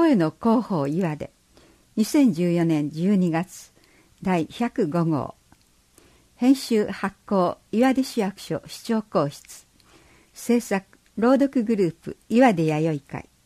声の広報岩出2014年12月第105号編集発行岩出市役所市長公室制作朗読グループ岩出弥生会。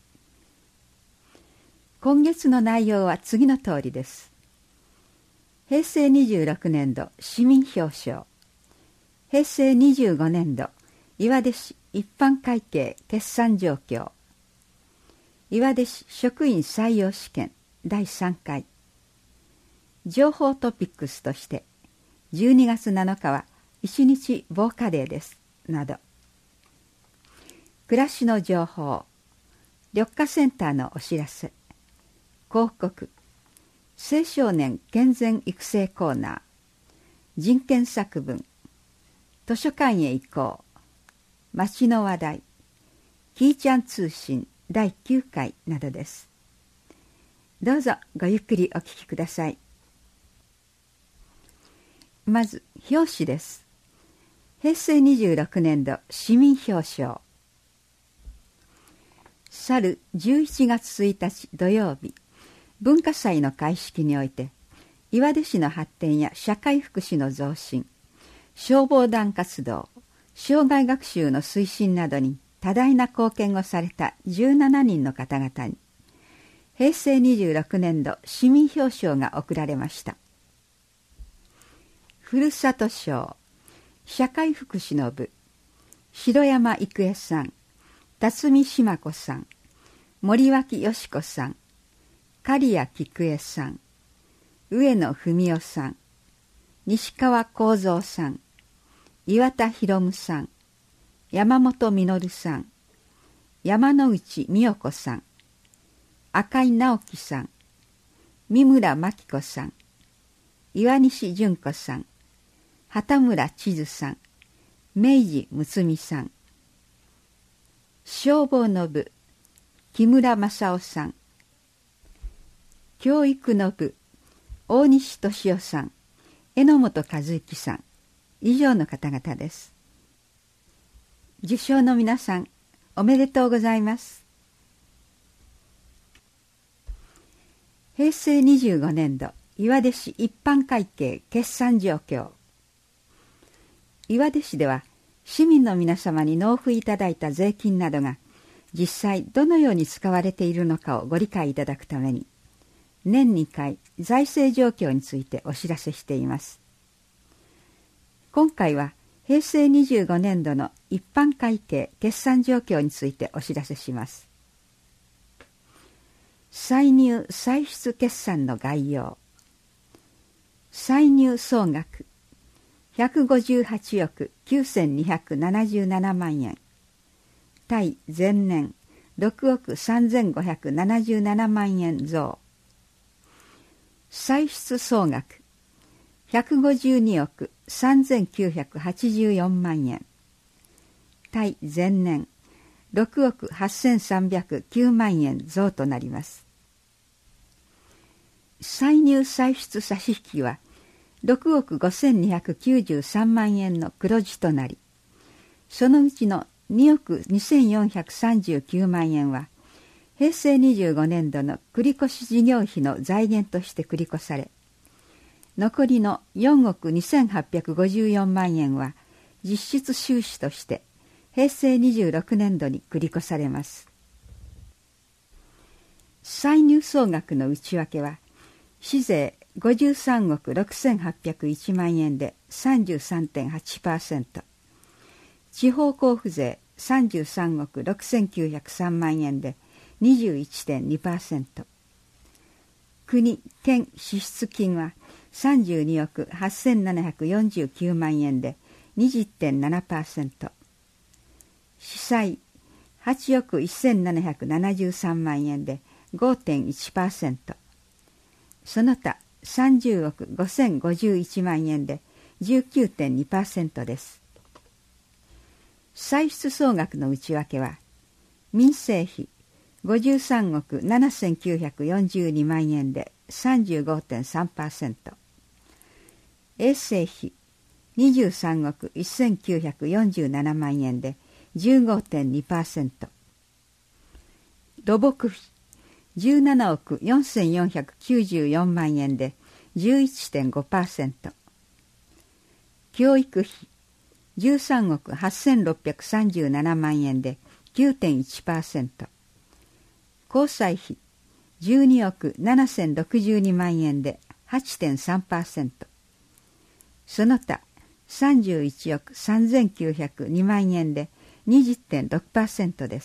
今月の内容は次の通りです。平成26年度市民表彰、平成25年度岩出市一般会計決算状況、岩出市職員採用試験第3回、情報トピックスとして12月7日は1日防火デーですなど、暮らしの情報、緑化センターのお知らせ、広告、青少年健全育成コーナー、人権作文、図書館へ行こう、街の話題、キーちゃん通信第9回などです。どうぞごゆっくりお聞きください。まず表紙です。平成26年度市民表彰。去る11月1日土曜日、文化祭の開式において、岩出市の発展や社会福祉の増進、消防団活動、障害学習の推進などに多大な貢献をされた17人の方々に、平成26年度市民表彰が贈られました。ふるさと賞、社会福祉の部、城山郁恵さん、辰巳島子さん、森脇よし子さん、刈谷菊江さん、上野文夫さん、西川幸三さん、岩田博夢さん、山本実さん、山内美代子さん、赤井直樹さん、三村真紀子さん、岩西純子さん、畑村千鶴さん、明治睦美さん、消防の部、木村正夫さん、教育の部、大西俊夫さん、榎本和之さん、以上の方々です。受賞の皆さん、おめでとうございます。平成25年度岩出市一般会計決算状況。岩出市では市民の皆様に納付いただいた税金などが実際どのように使われているのかをご理解いただくために、年2回財政状況についてお知らせしています。今回は平成25年度の一般会計決算状況についてお知らせします。歳入歳出決算の概要。歳入総額158億9277万円。対前年6億3577万円増。歳出総額152億3984万円。対前年6億8309万円増となります。歳入歳出差し引きは6億5293万円の黒字となり、そのうちの2億2439万円は平成25年度の繰越事業費の財源として繰り越され、残りの4億2854万円は実質収支として平成26年度に繰り越されます。歳入総額の内訳は、市税53億6801万円で 33.8%、地方交付税33億6903万円で 21.2%、国・県支出金は32億8749万円で 20.7%、市債8億1773万円で 5.1%、その他30億5051万円で 19.2% です。歳出総額の内訳は、民生費53億7942万円で 35.3%、衛生費23億1947万円で 15.2%、土木費 17億4494万円で 11.5%。教育費13億8637万円で 9.1%。交際費12億7062万円で 8.3%。その他31億3902万円で 20.6% です。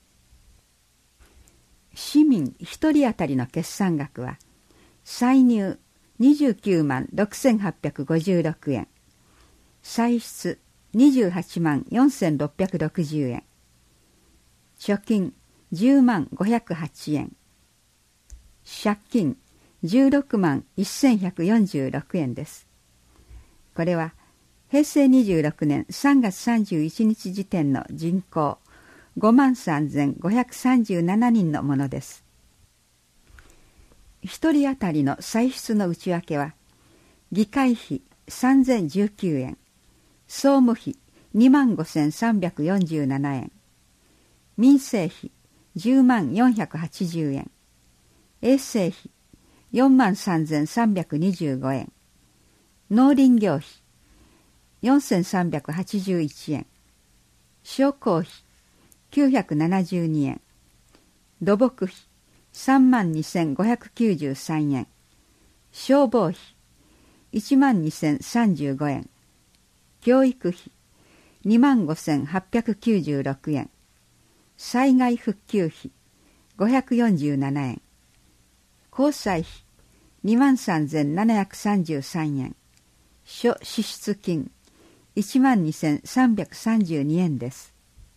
市民1人当たりの決算額は、歳入29万6856円、歳出28万4660円、貯金10万508円、借金16万1146円です。これは平成26年3月31日時点の人口53,537人のものです。一人当たりの歳出の内訳は、議会費3019円、総務費25,347円、民生費10万480円、衛生費43,325円、農林業費4381円、商工費972円、土木費32,593円、消防費12,035円、教育費25,896円、災害復旧費547円、交際費23,733円、諸支出金12,332円です。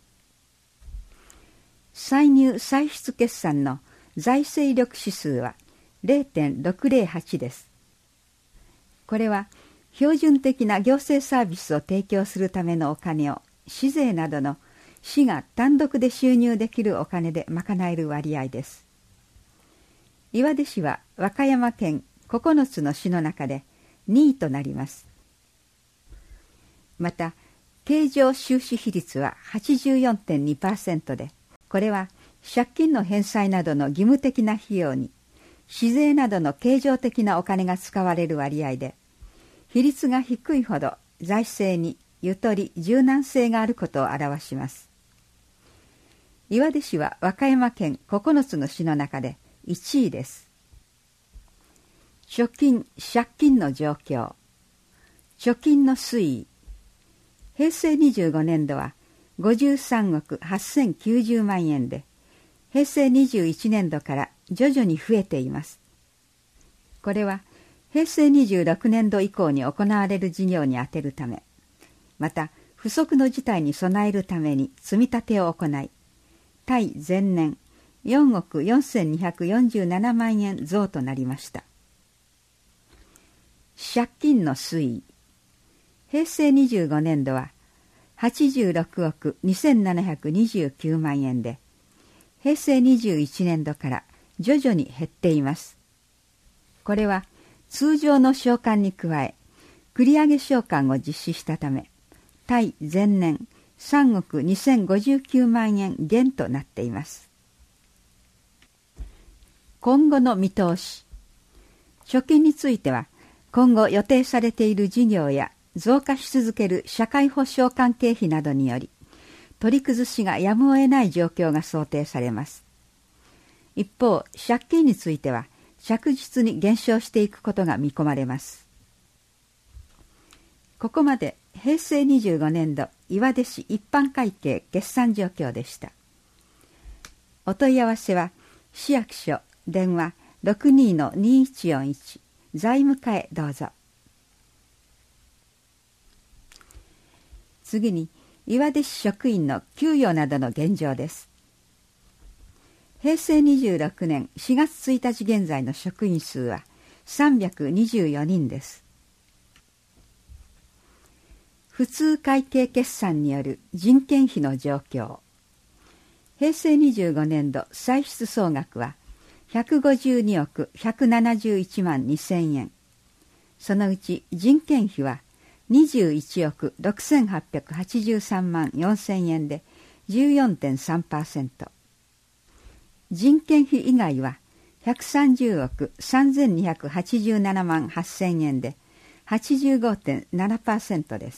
歳入歳出決算の財政力指数は 0.608 です。これは標準的な行政サービスを提供するためのお金を市税などの市が単独で収入できるお金で賄える割合です。岩出市は和歌山県9つの市の中で2位となります。また、経常収支比率は 84.2% で、これは借金の返済などの義務的な費用に市税などの経常的なお金が使われる割合で、比率が低いほど財政にゆとり柔軟性があることを表します。岩出市は和歌山県9つの市の中で1位です。貯金・借金の状況。貯金の推移。平成25年度は53億8090万円で、平成21年度から徐々に増えています。これは平成26年度以降に行われる事業に充てるため、また不測の事態に備えるために積み立てを行い、対前年4億4247万円増となりました。借金の推移。平成25年度は86億2729万円で、平成21年度から徐々に減っています。これは通常の償還に加え、繰り上げ償還を実施したため、対前年3億2059万円減となっています。今後の見通し。貯金については、今後予定されている事業や増加し続ける社会保障関係費などにより、取り崩しがやむを得ない状況が想定されます。一方、借金については着実に減少していくことが見込まれます。ここまで平成25年度岩出市一般会計決算状況でした。お問い合わせは市役所電話 62-2141 財務課へどうぞ。次に岩出市職員の給与などの現状です。平成26年4月1日現在の職員数は324人です。普通会計決算による人件費の状況。平成25年度歳出総額は152億171万2000円。そのうち人件費は21億6883万4000円で 14.3%。 人件費以外は130億3287万8000円で 85.7% です。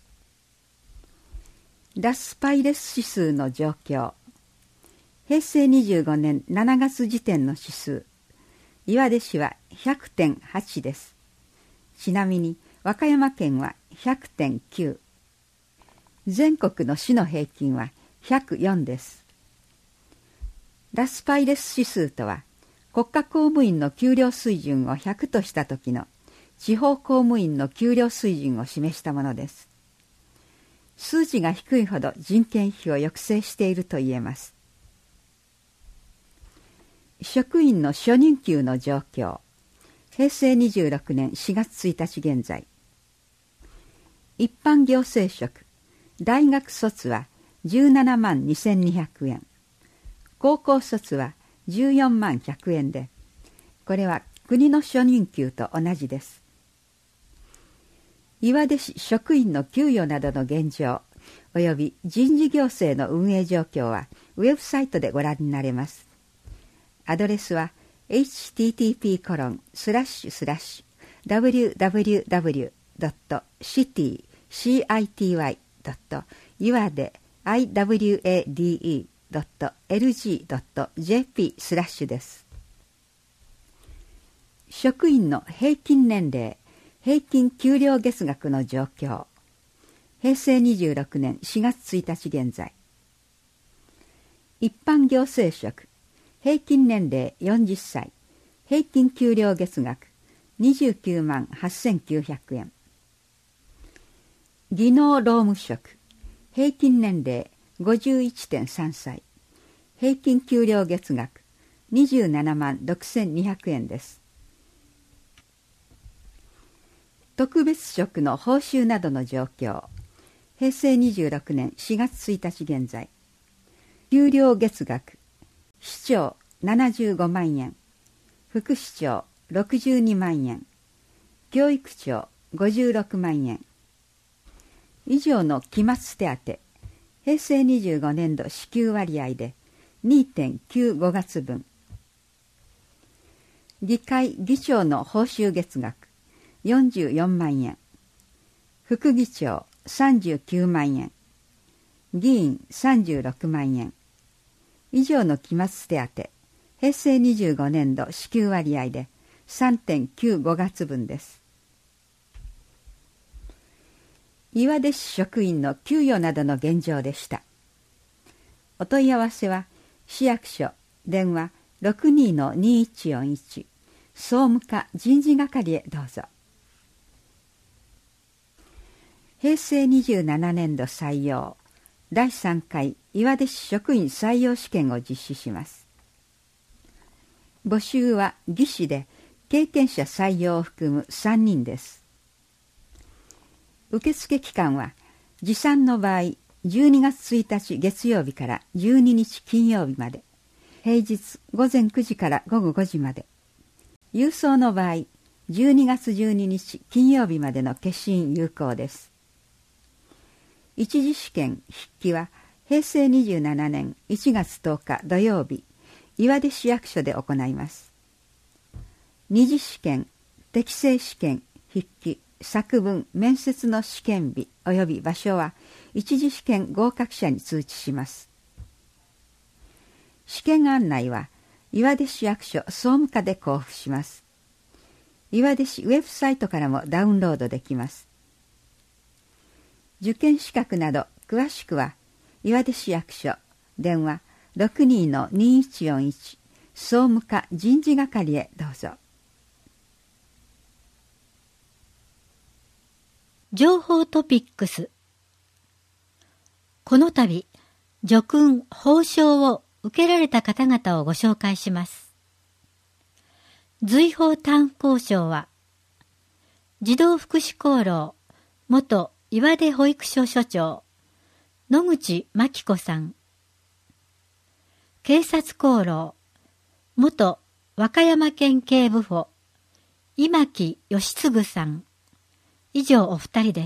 ラスパイレス指数の状況。平成25年7月時点の指数。岩出市は 100.8 です。ちなみに和歌山県は 100.9。全国の市の平均は104です。ラスパイレス指数とは、国家公務員の給料水準を100とした時の地方公務員の給料水準を示したものです。数字が低いほど人件費を抑制していると言えます。職員の初任給の状況。平成26年4月1日現在。一般行政職、大学卒は17万2200円。高校卒は14万100円で、これは国の初任給と同じです。岩出市職員の給与などの現状、および人事行政の運営状況はウェブサイトでご覧になれます。アドレスは http://www.city.iwade.lg.jp/ です。職員の平均年齢、平均給料月額の状況。平成26年4月1日現在。一般行政職、平均年齢40歳、平均給料月額29万8900円。技能労務職、平均年齢 51.3 歳、平均給料月額27万6200円です。特別職の報酬などの状況。平成26年4月1日現在。給料月額、市長75万円、副市長62万円、教育長56万円。以上の期末手当、平成25年度支給割合で 2.95 月分。議会議長の報酬月額44万円、副議長39万円、議員36万円。以上の期末手当、平成25年度支給割合で 3.95 月分です。岩出市職員の給与などの現状でした。お問い合わせは市役所電話 62-2141 総務課人事係へどうぞ。平成27年度採用第3回岩出市職員採用試験を実施します。募集は技師で経験者採用を含む3人です。受付期間は持参の場合12月1日月曜日から12日金曜日まで、平日午前9時から午後5時まで、郵送の場合12月12日金曜日までの消印有効です。一次試験筆記は平成27年1月10日土曜日、岩出市役所で行います。二次試験、適正試験、筆記、作文、面接の試験日及び場所は一次試験合格者に通知します。試験案内は岩出市役所総務課で交付します。岩出市ウェブサイトからもダウンロードできます。受験資格など詳しくは岩出市役所電話 62-2141 総務課人事係へどうぞ。 情報トピックス。この度叙勲褒章を受けられた方々をご紹介します。随宝炭鉱賞は児童福祉功労元岩出保育所所長野口真紀子さん。警察功労元和歌山県警部補今木義嗣さん。以上お二人です。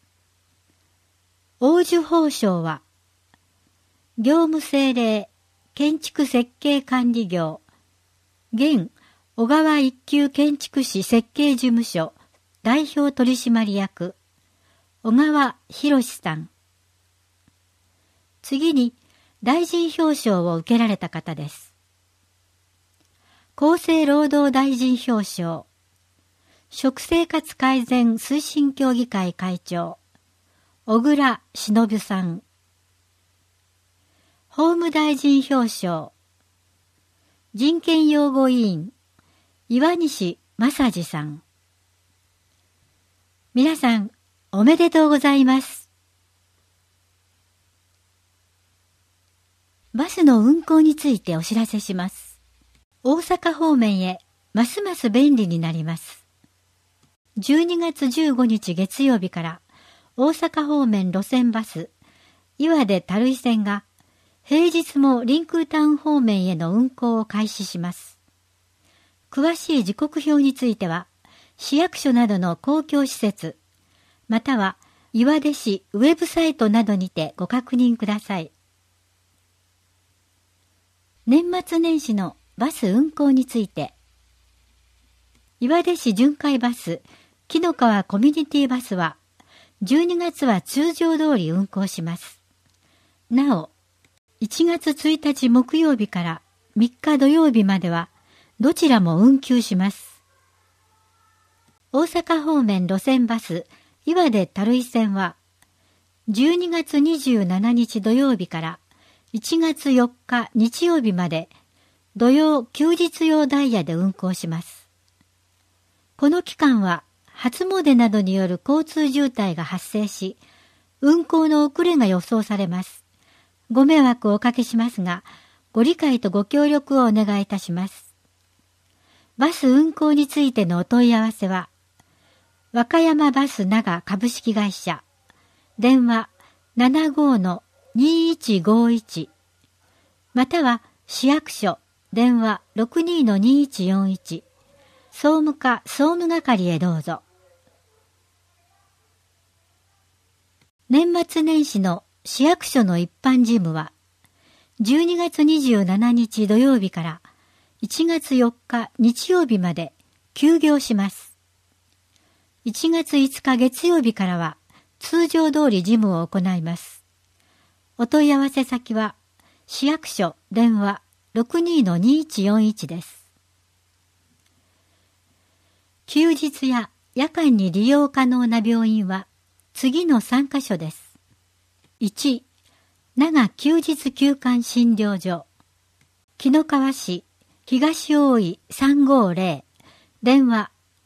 黄綬褒章は業務精霊建築設計管理業、現小川一級建築士設計事務所代表取締役、小川博さん。次に、大臣表彰を受けられた方です。厚生労働大臣表彰、食生活改善推進協議会会長、小倉忍さん。法務大臣表彰、人権擁護委員、岩西正治さん。皆さん、おめでとうございます。バスの運行についてお知らせします。大阪方面へますます便利になります。12月15日月曜日から大阪方面路線バス岩出垂井線が平日もリンクータウン方面への運行を開始します。詳しい時刻表については市役所などの公共施設または岩出市ウェブサイトなどにてご確認ください。年末年始のバス運行について、岩出市巡回バス紀の川コミュニティバスは12月は通常通り運行します。なお、1月1日木曜日から3日土曜日まではどちらも運休します。大阪方面路線バス岩出垂井線は12月27日土曜日から1月4日日曜日まで土曜休日用ダイヤで運行します。この期間は初詣などによる交通渋滞が発生し、運行の遅れが予想されます。ご迷惑をおかけしますが、ご理解とご協力をお願いいたします。バス運行についてのお問い合わせは、和歌山バス長株式会社、電話 75-2151 または市役所電話 62-2141 総務課総務係へどうぞ。年末年始の市役所の一般事務は12月27日土曜日から1月4日日曜日まで休業します。1月5日月曜日からは通常通り事務を行います。お問い合わせ先は市役所電話 62-2141 です。休日や夜間に利用可能な病院は次の3カ所です。1、長休日休館診療所、紀の川市東大井350、電話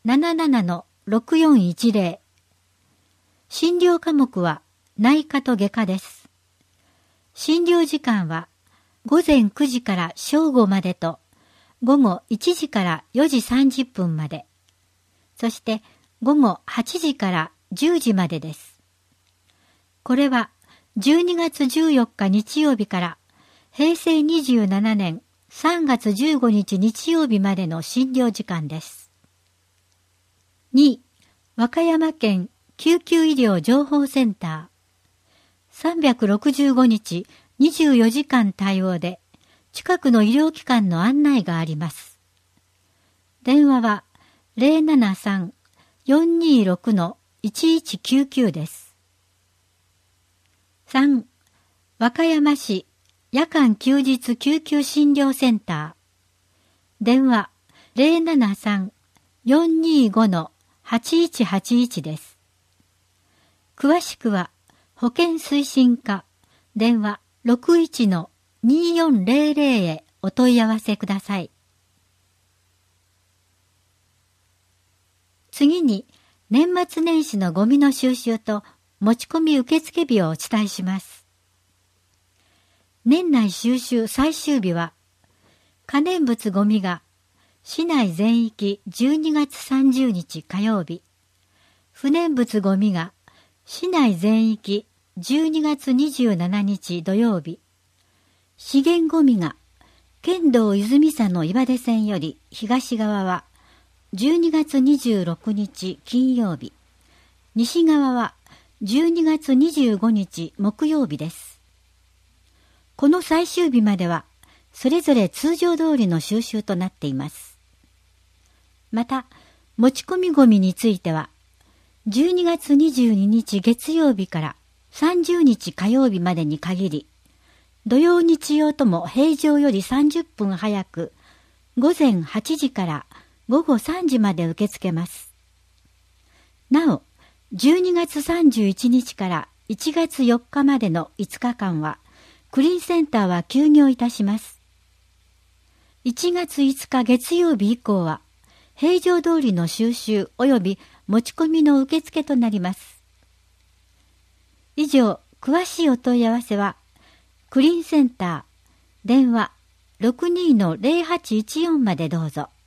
77-6410。診療科目は内科と外科です。診療時間は午前9時から正午までと午後1時から4時30分まで。そして午後8時から10時までです。これは12月14日日曜日から平成27年3月15日日曜日までの診療時間です。2、和歌山県救急医療情報センター。365日24時間対応で近くの医療機関の案内があります。電話は073-426-1199です。3. 和歌山市夜間休日救急診療センター。電話073-425-8181です。詳しくは保健推進課電話 61-2400 へお問い合わせください。次に年末年始のゴミの収集と持ち込み受付日をお伝えします。年内収集最終日は可燃物ゴミが市内全域12月30日火曜日、不燃物ゴミが市内全域12月27日土曜日、資源ゴミが県道泉佐の岩出線より東側は12月26日金曜日、西側は12月25日木曜日です。この最終日まではそれぞれ通常通りの収集となっています。また、持ち込みゴミについては、12月22日月曜日から30日火曜日までに限り、土曜日曜とも平常より30分早く、午前8時から午後3時まで受け付けます。なお、12月31日から1月4日までの5日間は、クリーンセンターは休業いたします。1月5日月曜日以降は、平常通りの収集及び持ち込みの受付となります。以上、詳しいお問い合わせは、クリーンセンター、電話 62-0814 までどうぞ。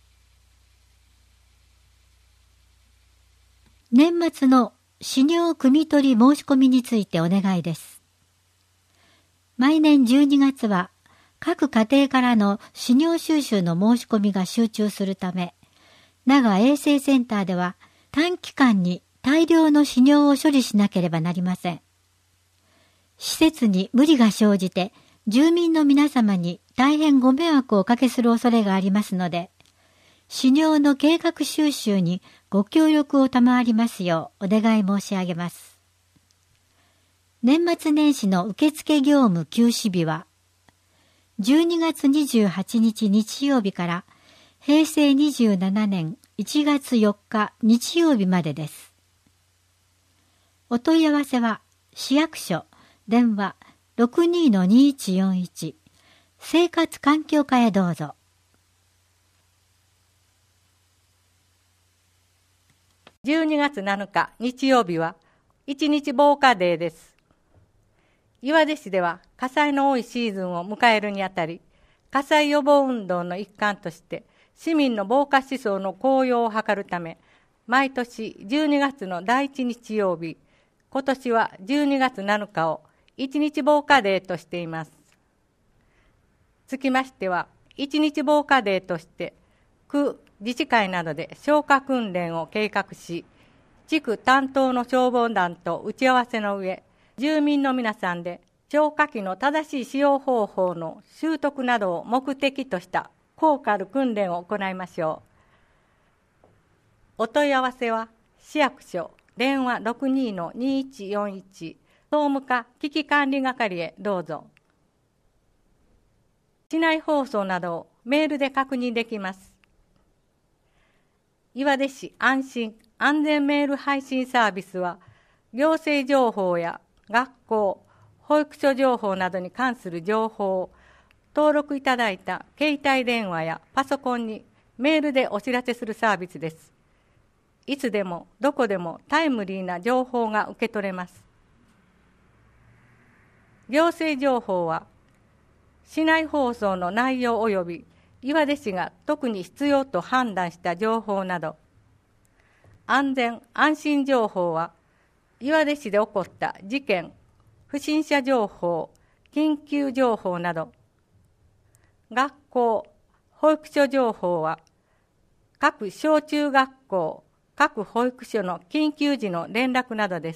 年末の飼料汲み取り申し込みについてお願いです。毎年12月は各家庭からの飼料収集の申し込みが集中するため、奈賀衛生センターでは短期間に大量の飼料を処理しなければなりません。施設に無理が生じて住民の皆様に大変ご迷惑をおかけする恐れがありますので、飼料の計画収集にご協力を賜りますようお願い申し上げます。年末年始の受付業務休止日は、12月28日日曜日から平成27年1月4日日曜日までです。お問い合わせは、市役所、電話 62-2141、生活環境課へどうぞ。 12月7日日曜日は一日防火デーです。岩出市では火災の多いシーズンを迎えるにあたり、火災予防運動の一環として市民の防火思想の高揚を図るため、毎年12月の第1日曜日、今年は12月7日を一日防火デーとしています。つきましては、一日防火デーとして区自治会などで消火訓練を計画し、地区担当の消防団と打ち合わせの上、住民の皆さんで消火器の正しい使用方法の習得などを目的とした効果ある訓練を行いましょう。お問い合わせは市役所電話 62-2141 総務課危機管理係へどうぞ。市内放送などをメールで確認できます。岩出市安心安全メール配信サービスは、行政情報や学校、保育所情報などに関する情報を登録いただいた携帯電話やパソコンにメールでお知らせするサービスです。いつでもどこでもタイムリーな情報が受け取れます。行政情報は、市内放送の内容及び岩出市が特に必要と判断した情報など、安全・安心情報は、岩出市で起こった事件、不審者情報、緊急情報など、学校・保育所情報は、各小中学校、各保育所の緊急時の連絡などです。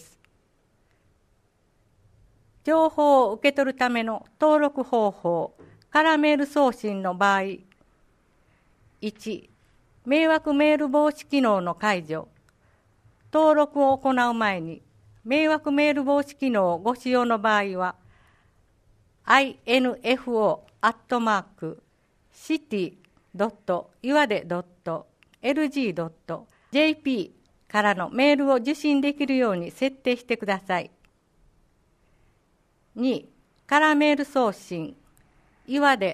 情報を受け取るための登録方法、からメール送信の場合、1、迷惑メール防止機能の解除。登録を行う前に、迷惑メール防止機能をご使用の場合は、info@city.iwade.lg.jp からのメールを受信できるように設定してください。2、からメール送信、岩出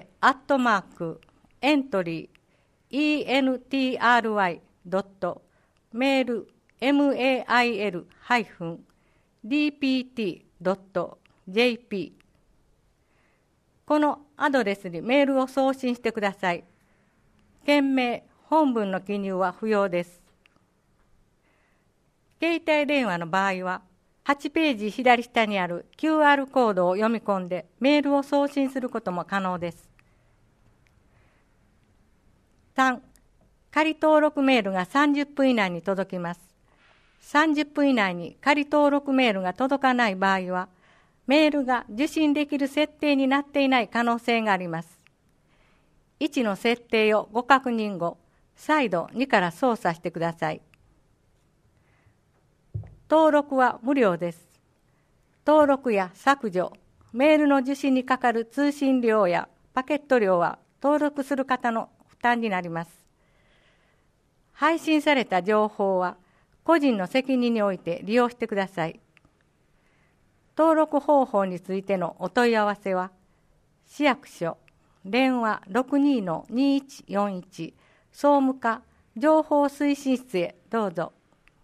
entry.entry.mail-dpt.jp このアドレスにメールを送信してください。件名、本文の記入は不要です。携帯電話の場合は、8ページ左下にある QR コードを読み込んでメールを送信することも可能です。3、仮登録メールが30分以内に届きます。30分以内に仮登録メールが届かない場合は、メールが受信できる設定になっていない可能性があります。 1の設定をご確認後、再度2から操作してください。登録は無料です。登録や削除、メールの受信にかかる通信料やパケット料は登録する方の負担になります。配信された情報は個人の責任において利用してください。登録方法についてのお問い合わせは、市役所、電話 62-2141 総務課情報推進室へどうぞ。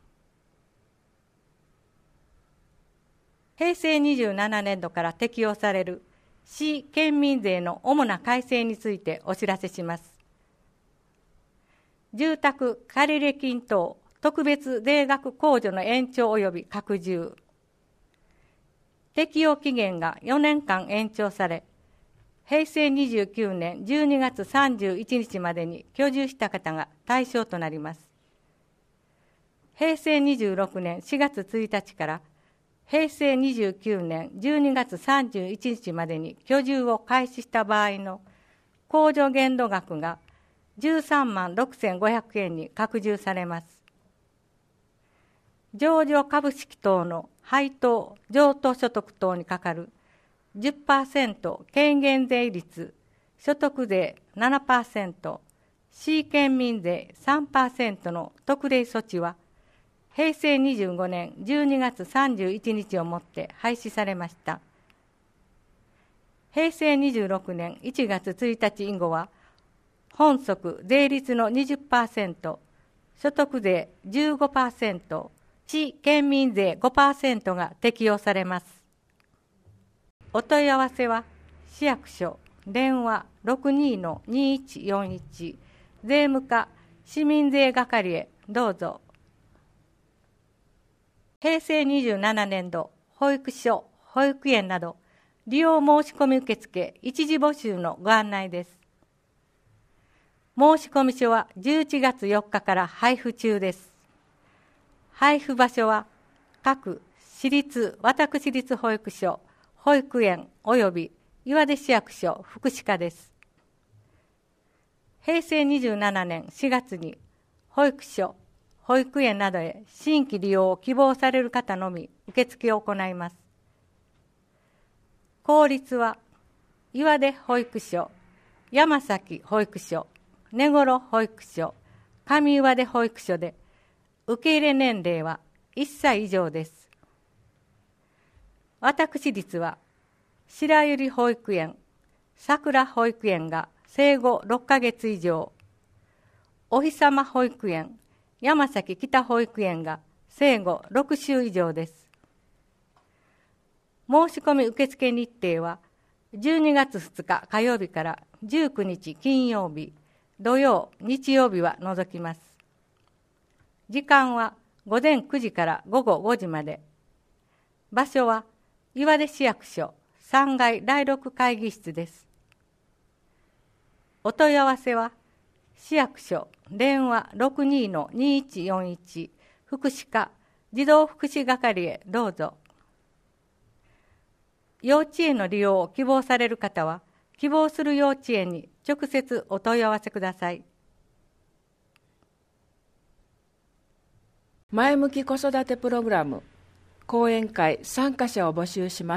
平成27年度から適用される市県民税の主な改正についてお知らせします。住宅借入金等特別税額控除の延長及び拡充。適用期限が4年間延長され、平成29年12月31日までに居住した方が対象となります。平成26年4月1日から平成29年12月31日までに居住を開始した場合の控除限度額が13万6500円に拡充されます。上場株式等の配当・譲渡所得等にかかる 10% 軽減税率、所得税 7%、市県民税 3% の特例措置は、平成25年12月31日をもって廃止されました。平成26年1月1日以後は、本則税率の 20%、所得税 15%、市県民税 5% が適用されます。お問い合わせは、市役所、電話 62-2141 税務課市民税係へどうぞ。平成27年度、保育所、保育園など、利用申し込み受付一時募集のご案内です。申し込み書は11月4日から配布中です。配布場所は、各私立、私立保育所、保育園及び岩出市役所福祉課です。平成27年4月に、保育所、保育園などへ新規利用を希望される方のみ受付を行います。公立は岩出保育所、山崎保育所、根頃保育所、上岩出保育所で受け入れ年齢は1歳以上です。私立は白百合保育園、桜保育園が生後6ヶ月以上、お日様保育園、山崎北保育園が生後6週以上です。申し込み受付日程は12月2日火曜日から19日金曜日、土曜、日曜日は除きます。時間は午前9時から午後5時まで。場所は岩出市役所3階第6会議室です。お問い合わせは市役所電話 62-2141 福祉課児童福祉係へどうぞ。幼稚園の利用を希望される方は、希望する幼稚園に直接お問い合わせください。 前向き子育てプログラム講演会参加者を募集します。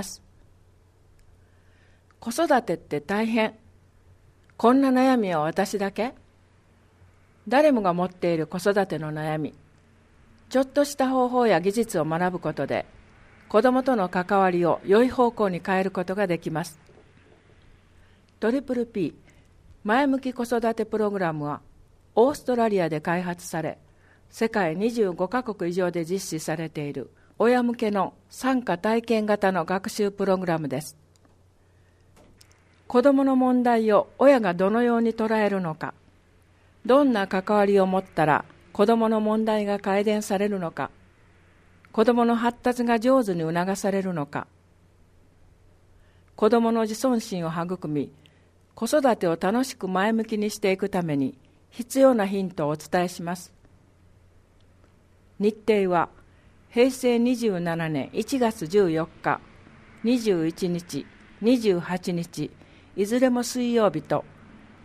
子育てって大変。こんな悩みは私だけ？誰もが持っている子育ての悩み。ちょっとした方法や技術を学ぶことで、子どもとの関わりを良い方向に変えることができます。TPP 前向き子育てプログラムはオーストラリアで開発され、世界25カ国以上で実施されている親向けの参加体験型の学習プログラムです。子どもの問題を親がどのように捉えるのか、どんな関わりを持ったら子どもの問題が改善されるのか、子どもの発達が上手に促されるのか、子どもの自尊心を育み、子育てを楽しく前向きにしていくために必要なヒントをお伝えします。日程は平成27年1月14日、21日、28日、いずれも水曜日と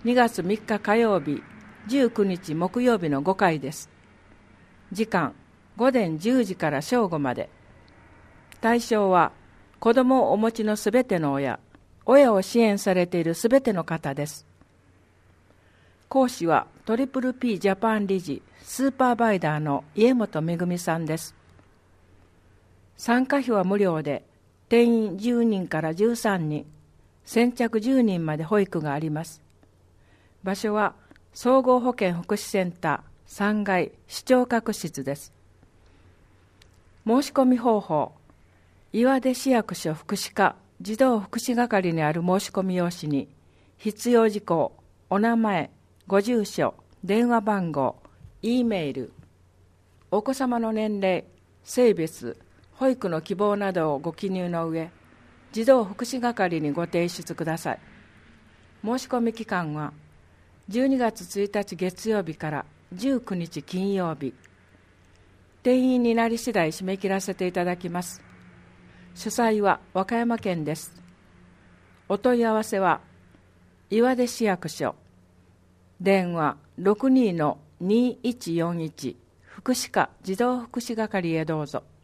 2月3日火曜日、19日木曜日の5回です。時間、午前10時から正午まで。対象は、子供をお持ちのすべての親を支援されているすべての方です。講師はトリプル P ジャパン理事スーパーバイダーの家本めさんです。参加費は無料で、定員10人から13人、先着10人まで保育があります。場所は総合保健福祉センター3階視聴覚室です。申し込み方法、岩出市役所福祉課児童福祉係にある申し込み用紙に、必要事項、お名前、ご住所、電話番号、Eメール、お子様の年齢、性別、保育の希望などをご記入の上、児童福祉係にご提出ください。申し込み期間は12月1日月曜日から19日金曜日。定員になり次第締め切らせていただきます。主催は和歌山県です。お問い合わせは岩出市役所、電話 62-2141 福祉課児童福祉係へどうぞ。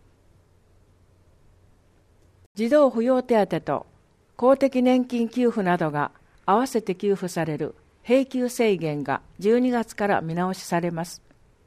児童扶養手当と公的年金給付などが合わせて給付される平給制限が12月から見直しされます。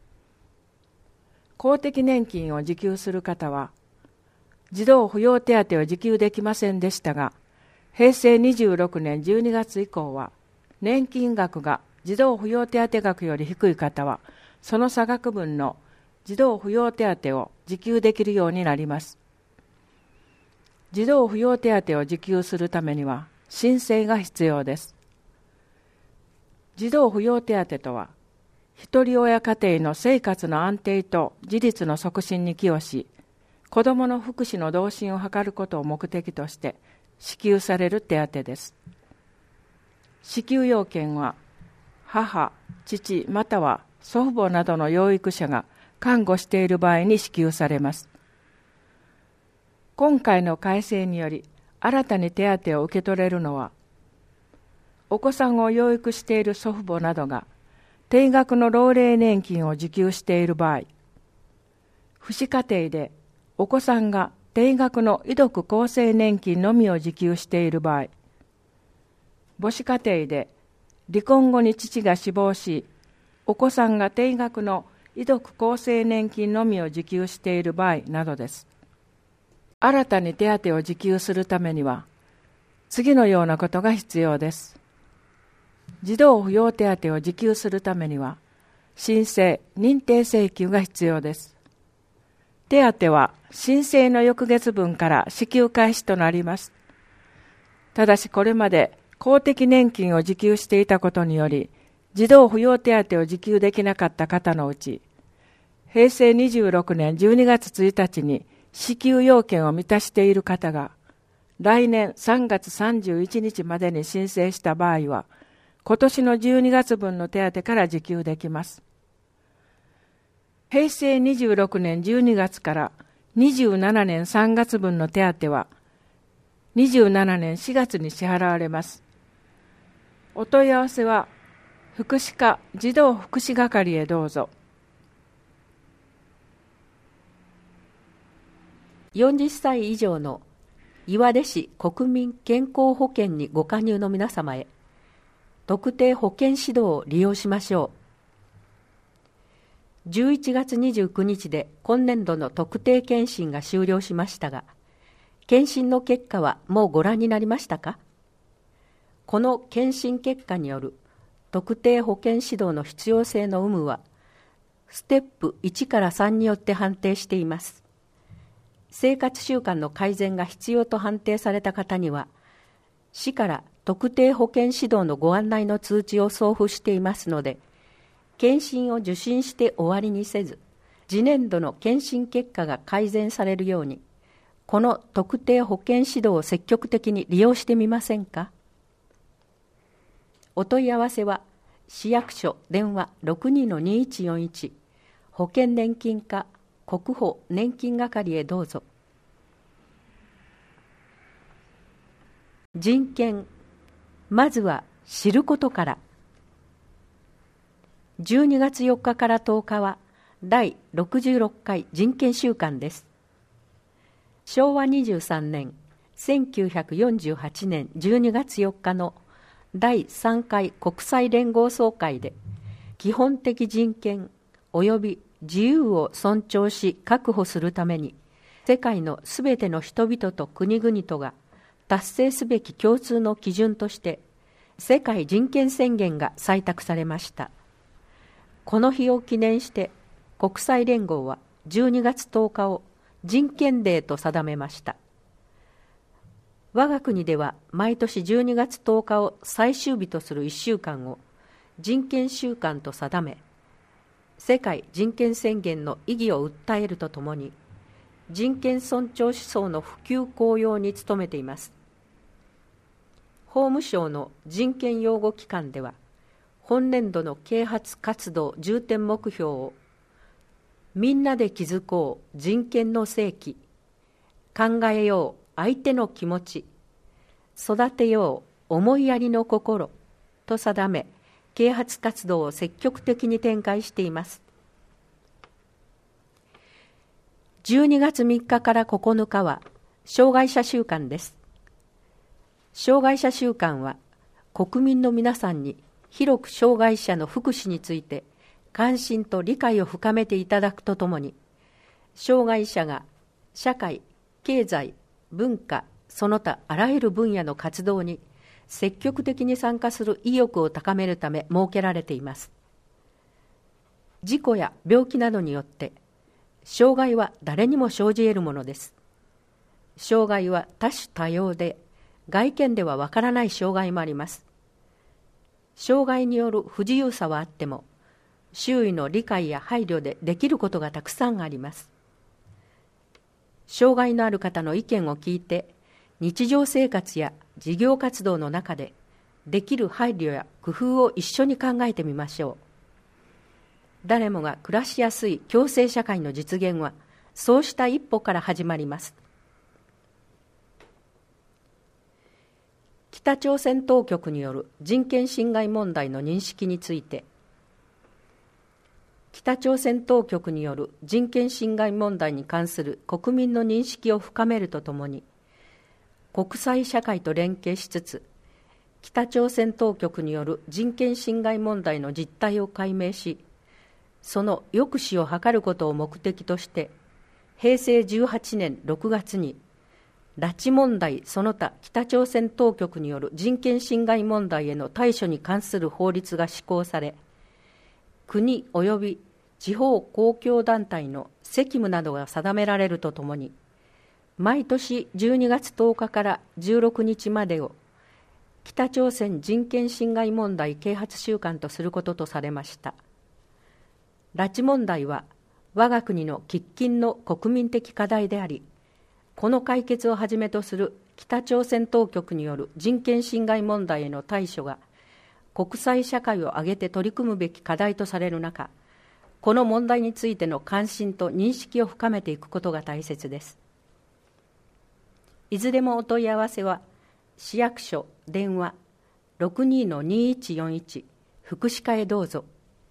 公的年金を受給する方は、児童扶養手当を受給できませんでしたが、平成26年12月以降は、年金額が児童扶養手当額より低い方は、その差額分の児童扶養手当を受給できるようになります。児童扶養手当を受給するためには、申請が必要です。児童扶養手当とは、一人親家庭の生活の安定と自立の促進に寄与し、子どもの福祉の増進を図ることを目的として支給される手当です。支給要件は、母、父または祖父母などの養育者が看護している場合に支給されます。今回の改正により、新たに手当を受け取れるのは、お子さんを養育している祖父母などが定額の老齢年金を受給している場合、父子家庭でお子さんが定額の遺族厚生年金のみを受給している場合、母子家庭で離婚後に父が死亡し、お子さんが定額の遺族厚生年金のみを受給している場合などです。新たに手当を受給するためには、次のようなことが必要です。児童扶養手当を受給するためには、申請・認定請求が必要です。手当は申請の翌月分から支給開始となります。ただしこれまで公的年金を受給していたことにより、児童扶養手当を受給できなかった方のうち、平成26年12月1日に支給要件を満たしている方が、来年3月31日までに申請した場合は、今年の12月分の手当から受給できます。平成26年12月から27年3月分の手当は、27年4月に支払われます。お問い合わせは、福祉課児童福祉係へどうぞ。 40歳以上の岩出市国民健康保険にご加入の皆様へ、特定保険指導を利用しましょう。11月29日で今年度の特定健診が終了しましたが、健診の結果はもうご覧になりましたか？この健診結果による特定保険指導の必要性の有無は、ステップ1から3によって判定しています。生活習慣の改善が必要と判定された方には、市から特定保険指導のご案内の通知を送付していますので、健診を受診して終わりにせず、次年度の健診結果が改善されるように、この特定保険指導を積極的に利用してみませんか？お問い合わせは、市役所電話 62-2141 保険年金課国保年金係へどうぞ。人権、まずは知ることから。12月4日から10日は第66回人権週間です。昭和23年1948年12月4日の第3回国際連合総会で、基本的人権及び自由を尊重し確保するために、世界のすべての人々と国々とが達成すべき共通の基準として、世界人権宣言が採択されました。この日を記念して国際連合は12月10日を人権デーと定めました。我が国では毎年12月10日を最終日とする1週間を人権週間と定め、世界人権宣言の意義を訴えるとともに、人権尊重思想の普及高揚に努めています。法務省の人権擁護機関では、本年度の啓発活動重点目標を、みんなで築こう人権の世紀、考えよう相手の気持ち、育てよう思いやりの心と定め、啓発活動を積極的に展開しています。12月3日から9日は障害者週間です。障害者週間は国民の皆さんに広く障害者の福祉について関心と理解を深めていただくとともに、障害者が社会、経済、文化、その他あらゆる分野の活動に積極的に参加する意欲を高めるため設けられています。事故や病気などによって障害は誰にも生じ得るものです。障害は多種多様で、外見ではわからない障害もあります。障害による不自由さはあっても、周囲の理解や配慮でできることがたくさんあります。障害のある方の意見を聞いて、日常生活や事業活動の中でできる配慮や工夫を一緒に考えてみましょう。誰もが暮らしやすい共生社会の実現は、そうした一歩から始まります。北朝鮮当局による人権侵害問題の認識について、北朝鮮当局による人権侵害問題に関する国民の認識を深めるとともに、国際社会と連携しつつ、北朝鮮当局による人権侵害問題の実態を解明し、その抑止を図ることを目的として、平成18年6月に、拉致問題その他北朝鮮当局による人権侵害問題への対処に関する法律が施行され、国及び地方公共団体の責務などが定められるとともに、毎年12月10日から16日までを北朝鮮人権侵害問題啓発週間とすることとされました。拉致問題は我が国の喫緊の国民的課題であり、この解決をはじめとする北朝鮮当局による人権侵害問題への対処が国際社会を挙げて取り組むべき課題とされる中、この問題についての関心と認識を深めていくことが大切です。いずれもお問い合わせは、市役所電話 62-2141 福祉課へどうぞ。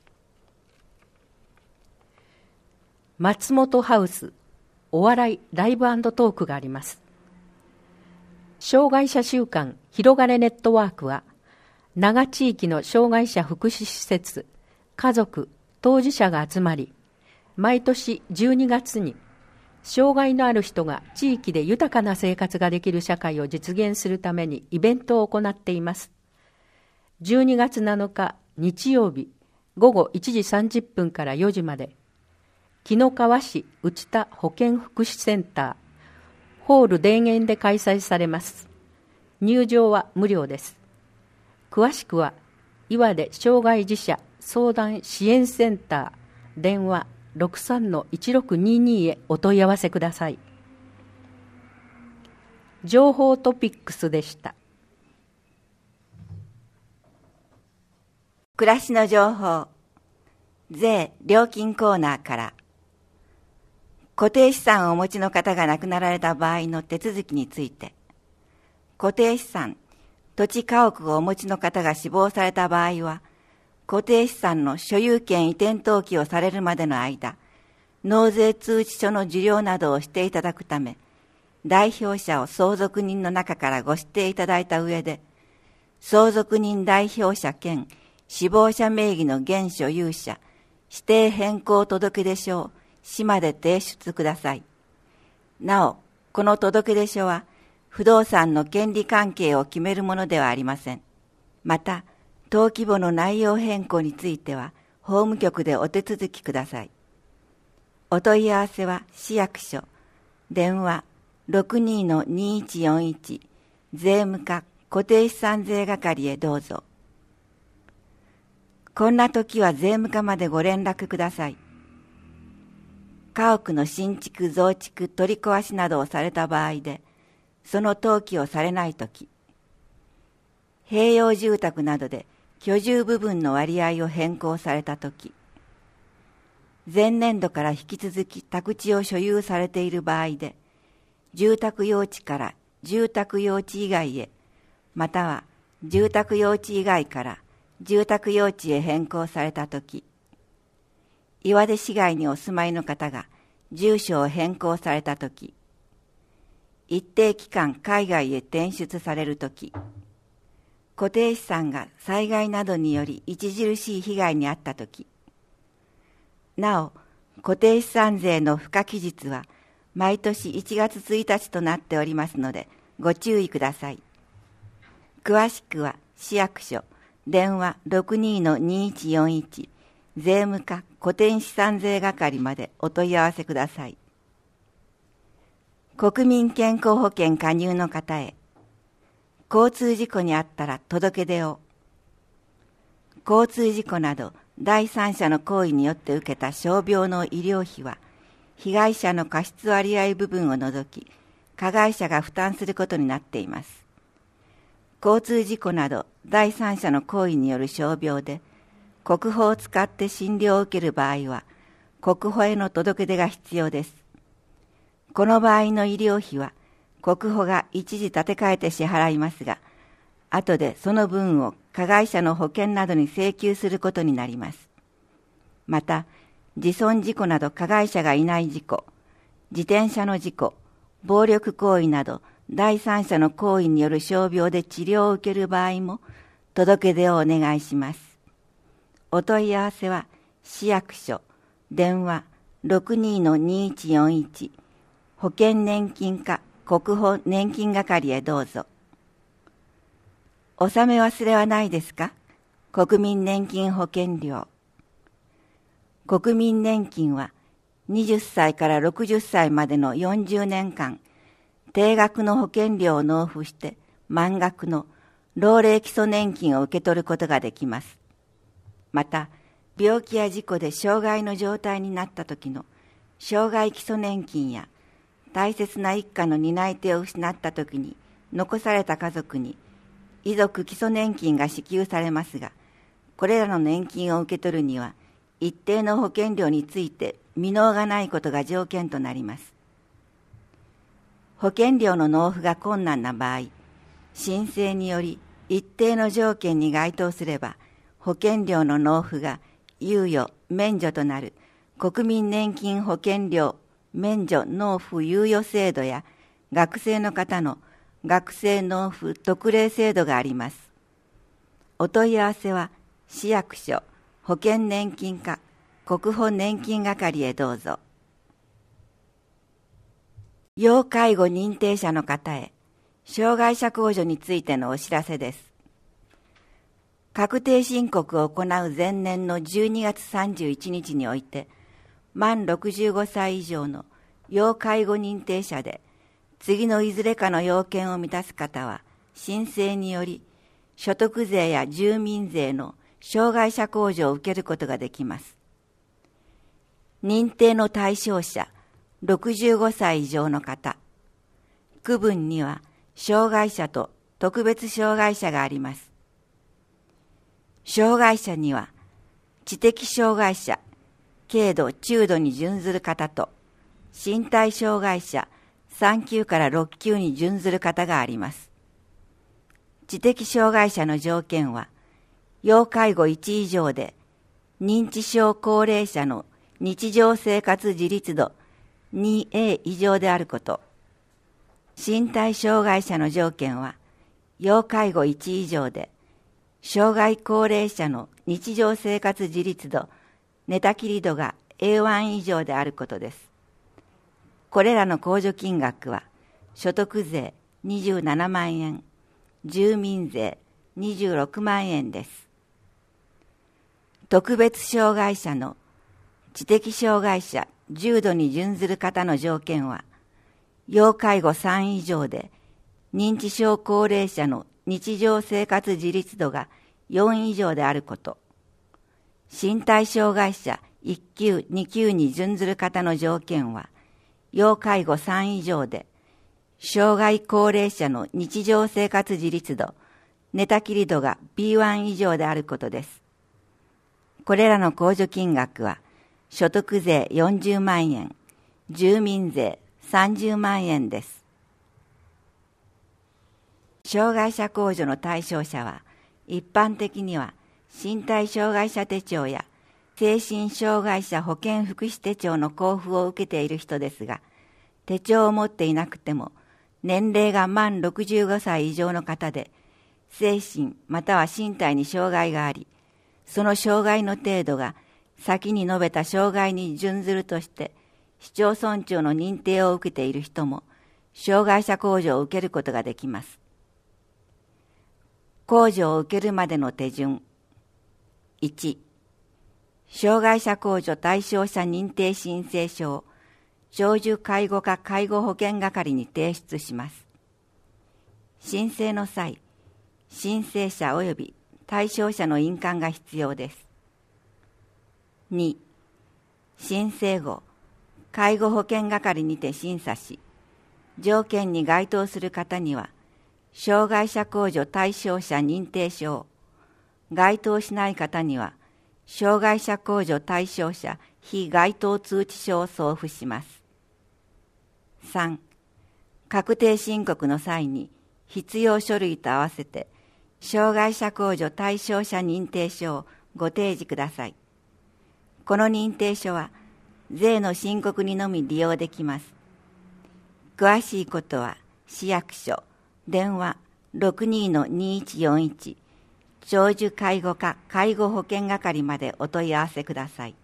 松本ハウスお笑いライブ&トークがあります。障害者週間広がれネットワークは、長地域の障害者福祉施設、家族、当事者が集まり、毎年12月に障害のある人が地域で豊かな生活ができる社会を実現するためにイベントを行っています。12月7日日曜日午後1時30分から4時まで、紀の川市内田保健福祉センターホール田園で開催されます。入場は無料です。詳しくは岩出障害児者相談支援センター電話 63-1622 へお問い合わせください。情報トピックスでした。 暮らしの情報税料金コーナーから、固定資産をお持ちの方が亡くなられた場合の手続きについて、固定資産土地家屋をお持ちの方が死亡された場合は、固定資産の所有権移転登記をされるまでの間、納税通知書の受領などをしていただくため、代表者を相続人の中からご指定いただいた上で、相続人代表者兼死亡者名義の現所有者、指定変更届出書を市まで提出ください。なお、この届出書は、不動産の権利関係を決めるものではありません。また、登記簿の内容変更については、法務局でお手続きください。お問い合わせは市役所、電話 62-2141 税務課固定資産税係へどうぞ。こんな時は税務課までご連絡ください。家屋の新築増築取り壊しなどをされた場合で、その登記をされないとき、併用住宅などで居住部分の割合を変更されたとき、前年度から引き続き宅地を所有されている場合で、住宅用地から住宅用地以外へ、または住宅用地以外から住宅用地へ変更されたとき、岩出市街にお住まいの方が住所を変更されたとき、一定期間海外へ転出されるとき、固定資産が災害などにより著しい被害に遭ったとき、なお、固定資産税の付加期日は毎年1月1日となっておりますので、ご注意ください。詳しくは市役所、電話 62-2141 税務課固定資産税係までお問い合わせください。国民健康保険加入の方へ、交通事故にあったら届け出を。交通事故など第三者の行為によって受けた傷病の医療費は、被害者の過失割合部分を除き、加害者が負担することになっています。交通事故など第三者の行為による傷病で、国保を使って診療を受ける場合は、国保への届け出が必要です。この場合の医療費は、国保が一時立て替えて支払いますが、後でその分を加害者の保険などに請求することになります。また、自損事故など加害者がいない事故、自転車の事故、暴力行為など第三者の行為による傷病で治療を受ける場合も届け出をお願いします。お問い合わせは市役所、電話 62-2141 保険年金課国保年金係へどうぞ。納め忘れはないですか？国民年金保険料。国民年金は20歳から60歳までの40年間、定額の保険料を納付して満額の老齢基礎年金を受け取ることができます。また、病気や事故で障害の状態になった時の障害基礎年金や、大切な一家の担い手を失った時に残された家族に遺族基礎年金が支給されますが、これらの年金を受け取るには一定の保険料について未納がないことが条件となります。保険料の納付が困難な場合、申請により一定の条件に該当すれば、保険料の納付が猶予・免除となる国民年金保険料免除納付猶予制度や、学生の方の学生納付特例制度があります。お問い合わせは市役所、保険年金課国保年金係へどうぞ。要介護認定者の方へ、障害者控除についてのお知らせです。確定申告を行う前年の12月31日において、満65歳以上の要介護認定者で、次のいずれかの要件を満たす方は、申請により、所得税や住民税の障害者控除を受けることができます。認定の対象者、65歳以上の方。区分には、障害者と特別障害者があります。障害者には、知的障害者、軽度・中度に準ずる方と、身体障害者、3級から6級に準ずる方があります。 知的障害者の条件は、要介護1以上で、認知症高齢者の日常生活自立度 2A 以上であること。身体障害者の条件は、要介護1以上で、障害高齢者の日常生活自立度、寝たきり度が A1 以上であることです。これらの控除金額は、所得税27万円、住民税26万円です。特別障害者の知的障害者重度に準ずる方の条件は、要介護3以上で、認知症高齢者の日常生活自立度が4以上であること。身体障害者1級、2級に準ずる方の条件は、要介護3以上で、障害高齢者の日常生活自立度、寝たきり度が B1 以上であることです。これらの控除金額は、所得税40万円、住民税30万円です。障害者控除の対象者は、一般的には身体障害者手帳や精神障害者保健福祉手帳の交付を受けている人ですが、手帳を持っていなくても、年齢が満65歳以上の方で、精神または身体に障害があり、その障害の程度が先に述べた障害に準ずるとして、市町村長の認定を受けている人も、障害者控除を受けることができます。控除を受けるまでの手順。1、障害者控除対象者認定申請書を長寿介護課介護保険係に提出します。申請の際、申請者及び対象者の印鑑が必要です。2、申請後、介護保険係にて審査し、条件に該当する方には、障害者控除対象者認定書を、該当しない方には、障害者控除対象者非該当通知書を送付します。3、確定申告の際に必要書類と合わせて、障害者控除対象者認定書をご提示ください。この認定書は、税の申告にのみ利用できます。詳しいことは、市役所、電話 62-2141、長寿介護課介護保険係までお問い合わせください。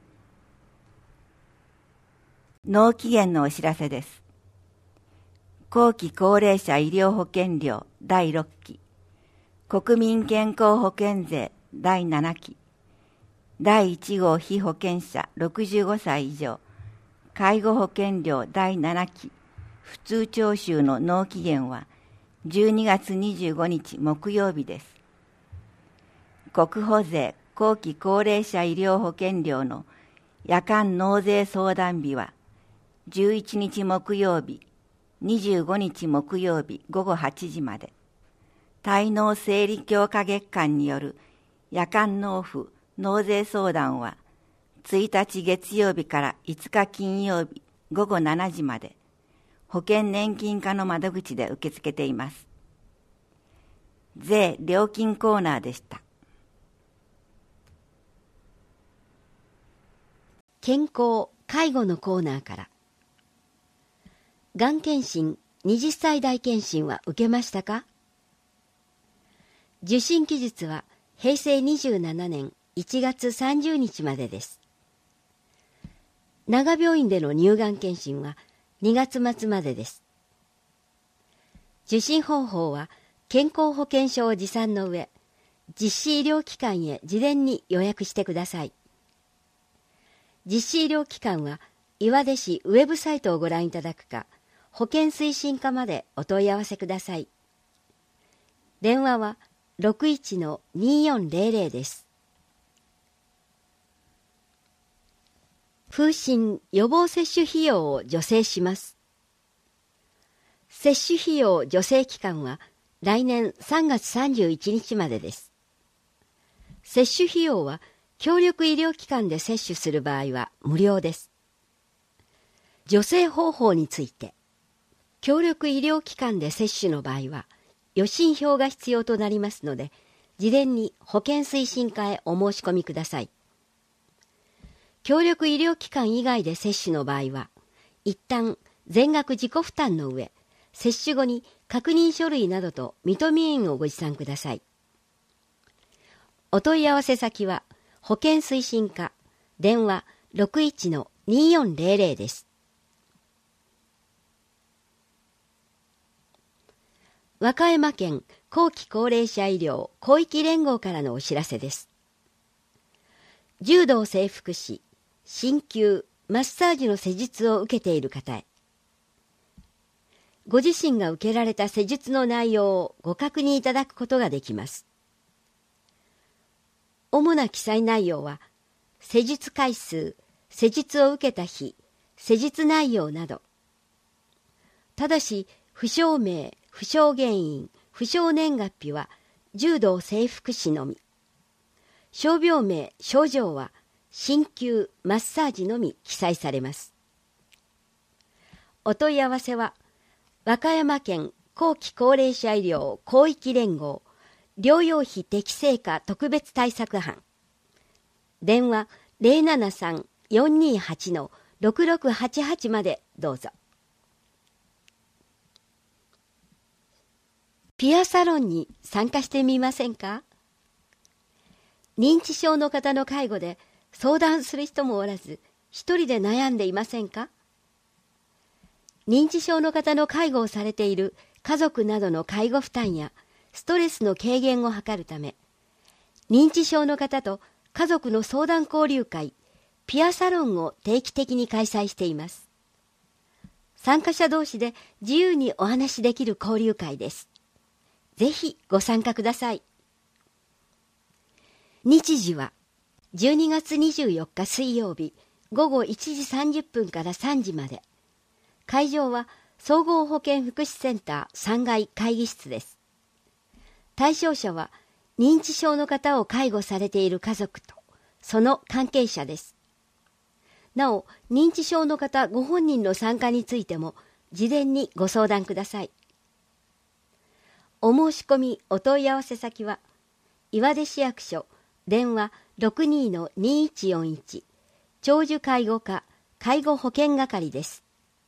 納期限のお知らせです。後期高齢者医療保険料第6期、国民健康保険税第7期、第1号被保険者65歳以上、介護保険料第7期、普通徴収の納期限は12月25日木曜日です。国保税後期高齢者医療保険料の夜間納税相談日は11日木曜日、25日木曜日午後8時まで、滞納整理強化月間による夜間納付納税相談は1日月曜日から5日金曜日午後7時まで、保険年金課の窓口で受け付けています。税料金コーナーでした。 健康・介護のコーナーから。がん検診20歳代検診は受けましたか？受診期日は平成27年1月30日までです。長病院での乳がん検診は2月末までです。受診方法は健康保険証を持参の上、実施医療機関へ事前に予約してください。実施医療機関は岩出市ウェブサイトをご覧いただくか、保健推進課までお問い合わせください。電話は 61-2400 です。風疹予防接種費用を助成します。接種費用助成期間は来年3月31日までです。接種費用は協力医療機関で接種する場合は無料です。助成方法について、協力医療機関で接種の場合は、 予診票が必要となりますので、事前に保健推進課へお申し込みください。協力医療機関以外で接種の場合は、一旦全額自己負担の上、接種後に確認書類などと認め印をご持参ください。お問い合わせ先は、保健推進課、電話 61-2400 です。和歌山県後期高齢者医療広域連合からのお知らせです。柔道整復師、鍼灸、マッサージの施術を受けている方へ、ご自身が受けられた施術の内容をご確認いただくことができます。主な記載内容は、施術回数、施術を受けた日、施術内容など。ただし、不詳名、不詳原因、不詳年月日は柔道整復師のみ。傷病名、症状は鍼灸、マッサージのみ記載されます。お問い合わせは、和歌山県後期高齢者医療広域連合療養費適正化特別対策班、電話 073-428-6688 までどうぞ。ピアサロンに参加してみませんか？認知症の方の介護で相談する人もおらず、一人で悩んでいませんか？認知症の方の介護をされている家族などの介護負担やストレスの軽減を図るため、認知症の方と家族の相談交流会、ピアサロンを定期的に開催しています。参加者同士で自由にお話しできる交流会です。ぜひご参加ください。日時は12月24日水曜日午後1時30分から3時まで。会場は総合保健福祉センター3階会議室です。対象者は認知症の方を介護されている家族とその関係者です。なお、認知症の方ご本人の参加についても事前にご相談ください。お申し込みお問い合わせ先は、岩出市役所電話 62-2141 長寿介護課介護保険係です。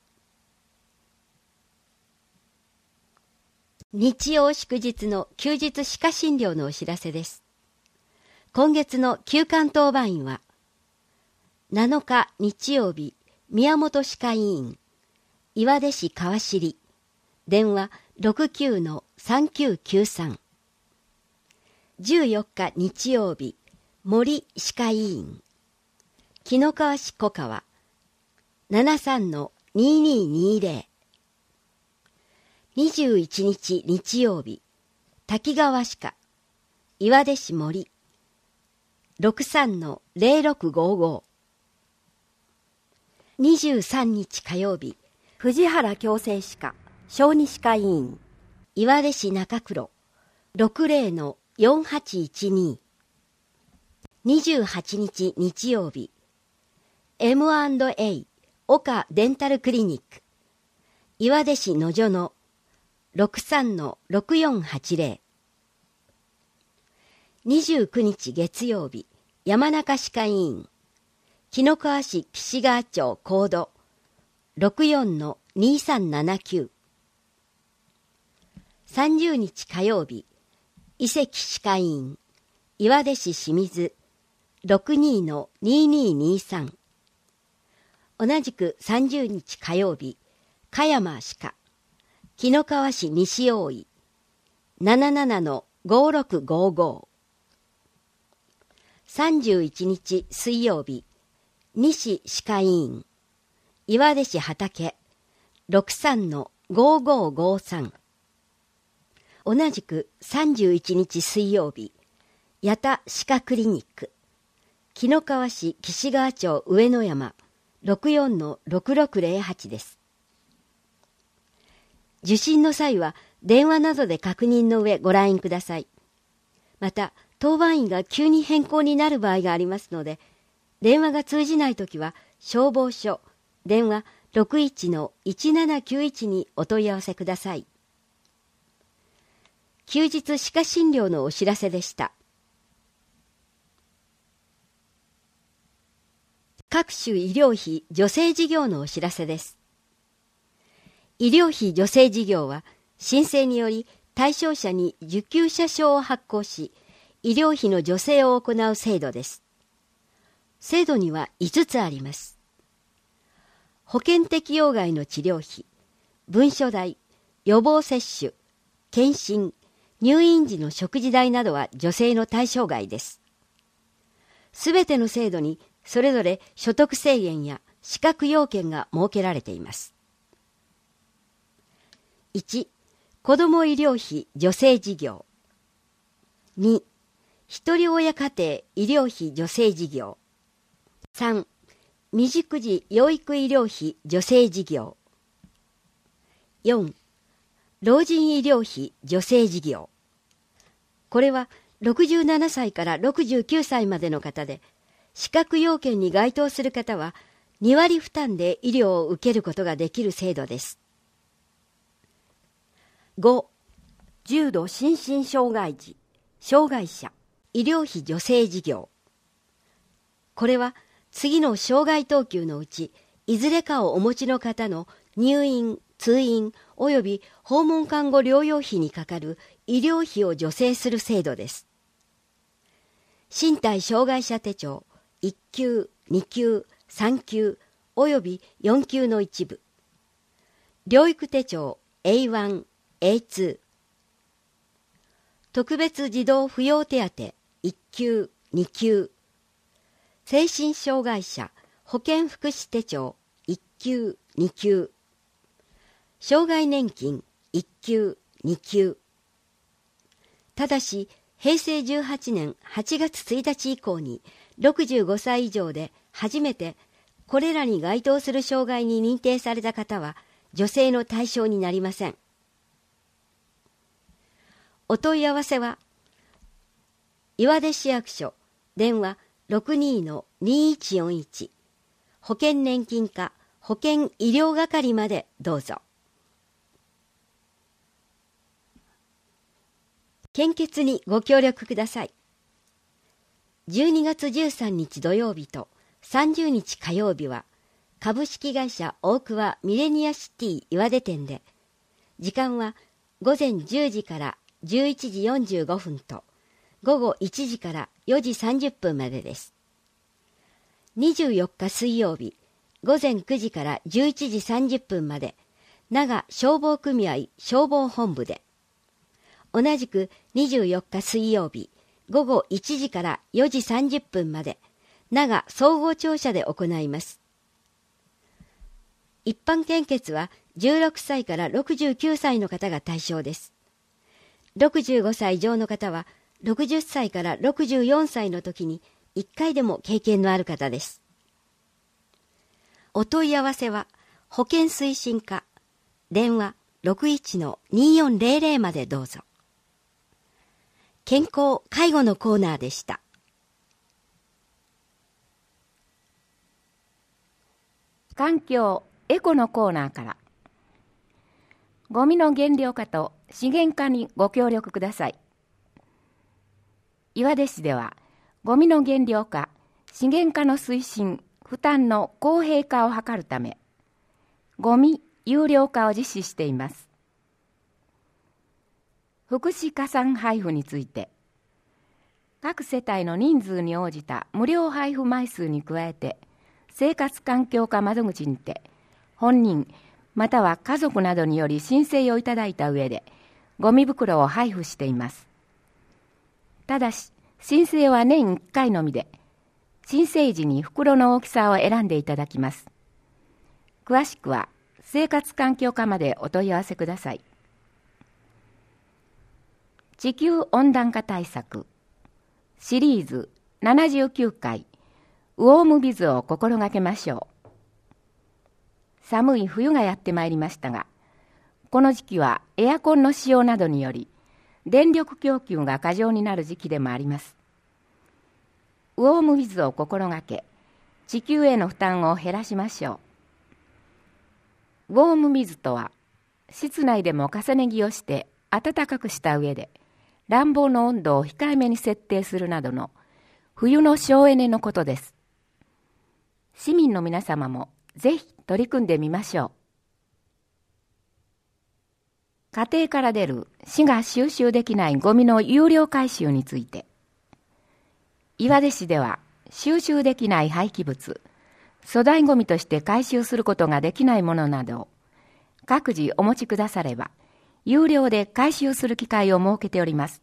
日曜祝日の休日歯科診療のお知らせです。今月の休館当番員は、7日日曜日、宮本歯科医院、岩出市川尻、電話 69-3993。14日日曜日、森歯科医院、紀の川市小川、73-2220。21日日曜日、滝川歯科、岩出市森、63-0655。23日火曜日、藤原矯正歯科、小児歯科医院、岩出市中黒、60-4812。28日日曜日、M&A 岡デンタルクリニック、岩出市野所の63-6480。29日月曜日、山中歯科医院、紀の川市岸川町コード 64-2379。30日火曜日、伊勢木歯科医院、岩出市清水 62-2223。同じく30日火曜日、香山歯科、紀の川市西大井 77-5655。31日水曜日、西歯科医院、岩出市畑 63-5553。同じく31日水曜日、八田歯科クリニック、紀の川市岸川町上野山 64-6608 です。受診の際は電話などで確認の上ご来院ください。また、当番員が急に変更になる場合がありますので、電話が通じないときは消防署電話 61-1791 にお問い合わせください。 休日歯科診療のお知らせでした。各種医療費助成事業のお知らせです。医療費助成事業は、申請により対象者に受給者証を発行し、医療費の助成を行う制度です。制度には5つあります。保険適用外の治療費、文書代、予防接種、検診、入院時の食事代などは助成の対象外です。すべての制度にそれぞれ所得制限や資格要件が設けられています。1、子ども医療費助成事業。2、ひとり親家庭医療費助成事業。3、未熟児養育医療費助成事業。4、老人医療費助成事業。これは67歳から69歳までの方で、資格要件に該当する方は2割負担で医療を受けることができる制度です。5、重度心身障害児、障害者、医療費助成事業。これは次の障害等級のうち、いずれかをお持ちの方の入院、通院および訪問看護療養費にかかる医療費を助成する制度です。身体障害者手帳1級、2級、3級および4級の一部。療育手帳 A1、A2。特別児童扶養手当1級、2級。精神障害者保健福祉手帳1級、2級。障害年金1級、2級。ただし、平成18年8月1日以降に65歳以上で初めてこれらに該当する障害に認定された方は助成の対象になりません。お問い合わせは、岩出市役所電話 62-2141 保険年金課保険医療係までどうぞ。献血にご協力ください。12月13日土曜日と30日火曜日は株式会社大桑ミレニアシティ岩出店で、時間は午前10時から11時45分と午後1時から4時30分までです。24日水曜日午前9時から11時30分まで長消防組合消防本部で、同じく24日水曜日午後1時から4時30分まで長総合庁舎で行います。一般献血は16歳から69歳の方が対象です。65歳以上の方は60歳から64歳の時に1回でも経験のある方です。お問い合わせは保健推進課電話 61-2400 までどうぞ。健康・介護のコーナーでした。 環境・エコのコーナーから、ゴミの減量化と資源化にご協力ください。岩出市ではゴミの減量化、資源化の推進、負担の公平化を図るため、ゴミ有料化を実施しています。福祉加算配布について、各世帯の人数に応じた無料配布枚数に加えて、生活環境課窓口にて、本人または家族などにより申請をいただいた上で、ゴミ袋を配布しています。ただし、申請は年1回のみで、申請時に袋の大きさを選んでいただきます。詳しくは、生活環境課までお問い合わせください。地球温暖化対策シリーズ79回ウォームビズを心がけましょう。寒い冬がやってまいりましたが、この時期はエアコンの使用などにより電力供給が過剰になる時期でもあります。ウォームビズを心がけ、地球への負担を減らしましょう。ウォームビズとは、室内でも重ね着をして暖かくした上で、暖房の温度を控えめに設定するなどの冬の省エネのことです。市民の皆様もぜひ取り組んでみましょう。家庭から出る市が収集できないゴミの有料回収について、岩出市では収集できない廃棄物、粗大ゴミとして回収することができないものなどを各自お持ちくだされば、有料で回収する機会を設けております。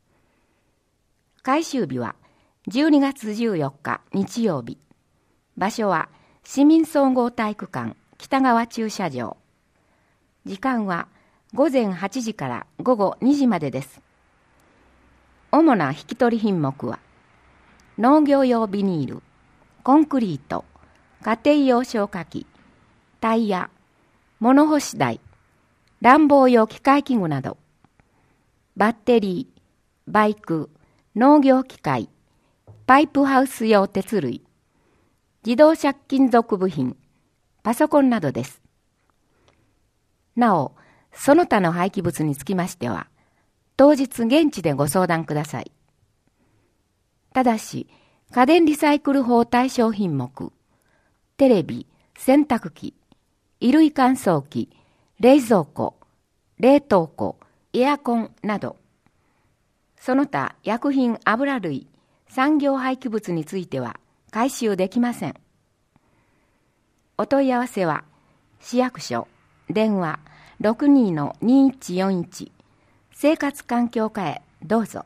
回収日は12月14日日曜日。場所は市民総合体育館北側駐車場。時間は午前8時から午後2時までです。主な引き取り品目は、農業用ビニール、コンクリート、家庭用消火器、タイヤ、物干し台、暖房用機械器具など、バッテリー、バイク、農業機械、パイプハウス用鉄類、自動車金属部品、パソコンなどです。なお、その他の廃棄物につきましては、当日現地でご相談ください。ただし、家電リサイクル法対象品目、テレビ、洗濯機、衣類乾燥機、冷蔵庫、冷凍庫、エアコンなど、その他薬品油類、産業廃棄物については回収できません。お問い合わせは、市役所、電話 62-2141、生活環境課へどうぞ。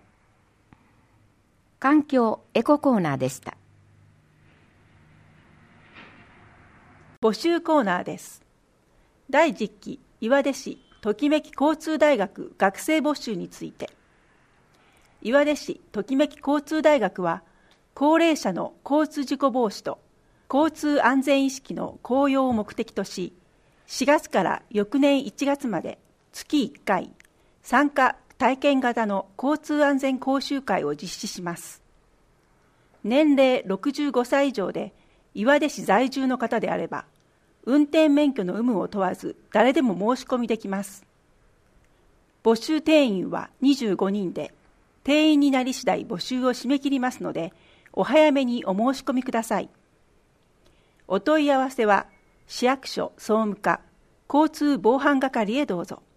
環境エココーナーでした。 募集コーナーです。第10期岩出市ときめき交通大学学生募集について。岩出市ときめき交通大学は、高齢者の交通事故防止と交通安全意識の向上を目的とし、4月から翌年1月まで月1回、参加体験型の交通安全講習会を実施します。年齢65歳以上で岩出市在住の方であれば、運転免許の有無を問わず誰でも申し込みできます。募集定員は25人で、定員になり次第募集を締め切りますので、お早めにお申し込みください。お問い合わせは、市役所総務課交通防犯係へどうぞ。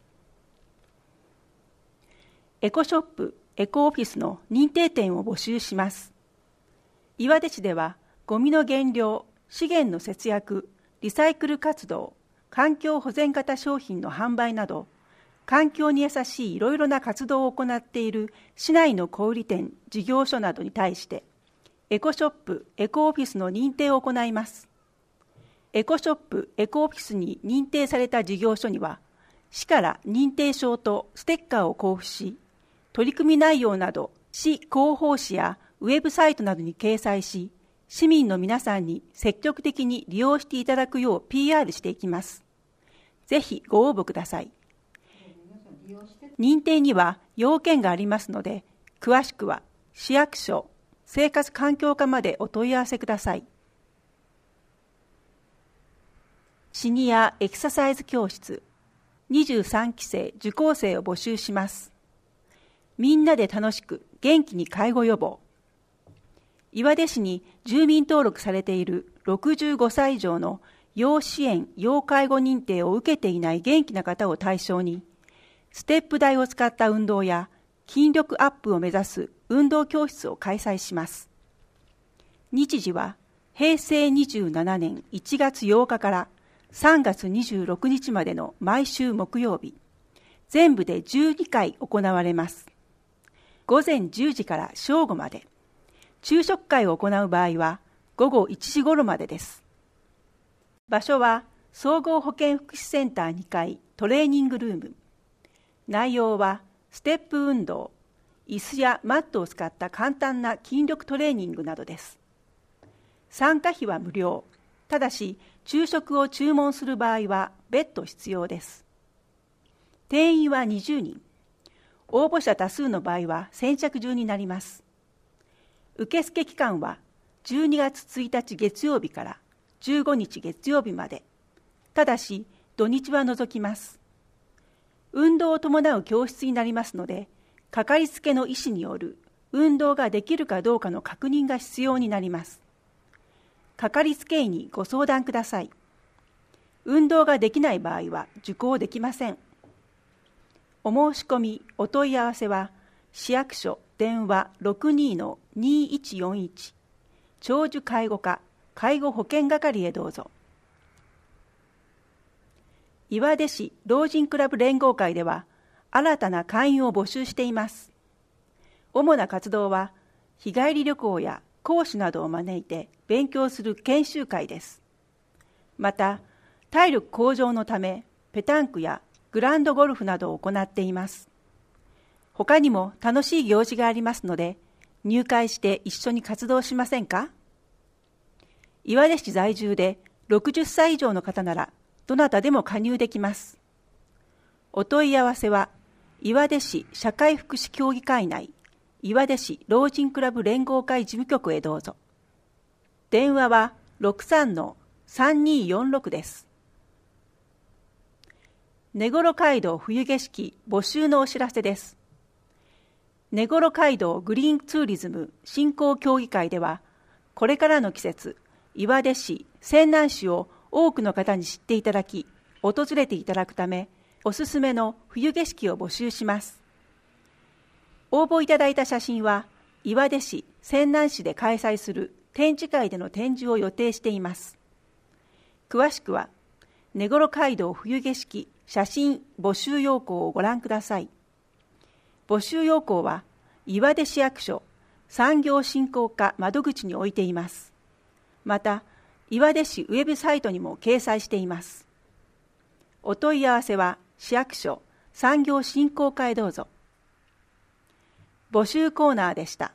エコショップ、エコオフィスの認定店を募集します。岩出市では、ゴミの減量、資源の節約、リサイクル活動、環境保全型商品の販売など、環境に優しいいろいろな活動を行っている市内の小売店、事業所などに対して、エコショップ、エコオフィスの認定を行います。エコショップ、エコオフィスに認定された事業所には、市から認定証とステッカーを交付し、取り組み内容など市広報誌やウェブサイトなどに掲載し、市民の皆さんに積極的に利用していただくよう PR していきます。ぜひご応募ください。認定には要件がありますので、詳しくは市役所、生活環境課までお問い合わせください。シニアエクササイズ教室、23期生受講生を募集します。みんなで楽しく元気に介護予防。岩出市に住民登録されている65歳以上の要支援・要介護認定を受けていない元気な方を対象に、ステップ台を使った運動や筋力アップを目指す運動教室を開催します。日時は平成27年1月8日から3月26日までの毎週木曜日、全部で12回行われます。午前10時から正午まで、昼食会を行う場合は午後1時頃までです。場所は総合保健福祉センター2階トレーニングルーム。内容はステップ運動、椅子やマットを使った簡単な筋力トレーニングなどです。参加費は無料。ただし、昼食を注文する場合は別途必要です。定員は20人。応募者多数の場合は先着順になります。受付期間は12月1日月曜日から15日月曜日まで。ただし、土日は除きます。 運動を伴う教室になりますので、かかりつけの医師による運動ができるかどうかの確認が必要になります。かかりつけ医にご相談ください。運動ができない場合は受講できません。お申し込み、お問い合わせは、市役所電話 62-2141 長寿介護課介護保険係へどうぞ。岩出市老人クラブ連合会では、新たな会員を募集しています。主な活動は、日帰り旅行や講師などを招いて勉強する研修会です。また、体力向上のため、ペタンクやグランドゴルフなどを行っています。他にも楽しい行事がありますので、入会して一緒に活動しませんか？岩出市在住で60歳以上の方なら、どなたでも加入できます。お問い合わせは、岩出市社会福祉協議会内、岩出市老人クラブ連合会事務局へどうぞ。電話は 63-3246 です。根室街道冬景色募集のお知らせです。根室街道グリーンツーリズム振興協議会では、これからの季節、岩出市、泉南市を多くの方に知っていただき、訪れていただくため、おすすめの冬景色を募集します。応募いただいた写真は、岩出市、泉南市で開催する展示会での展示を予定しています。詳しくは、根室街道冬景色写真募集要項をご覧ください。募集要項は、岩出市役所産業振興課窓口に置いています。また、岩出市ウェブサイトにも掲載しています。お問い合わせは、市役所産業振興課へどうぞ。募集コーナーでした。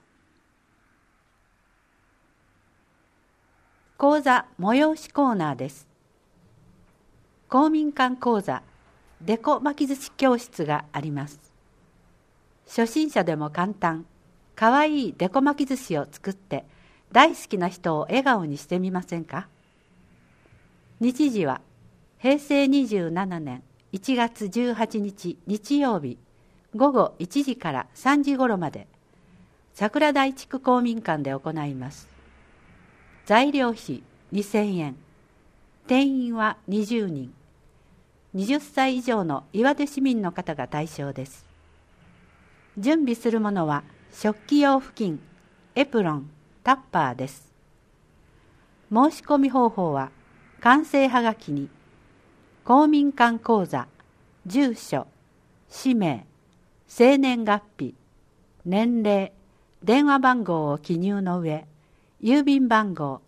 講座催しコーナーです。公民館講座デコ巻き寿司教室があります。初心者でも簡単、かわいいデコ巻き寿司を作って大好きな人を笑顔にしてみませんか？日時は平成27年1月18日日曜日午後1時から3時頃まで桜台地区公民館で行います。材料費2000円、定員は20人、20歳以上の岩手市民の方が対象です。準備するものは食器用布巾、エプロン、タッパーです。申し込み方法は完成はがきに公民館講座、住所、氏名、生年月日、年齢、電話番号を記入の上、郵便番号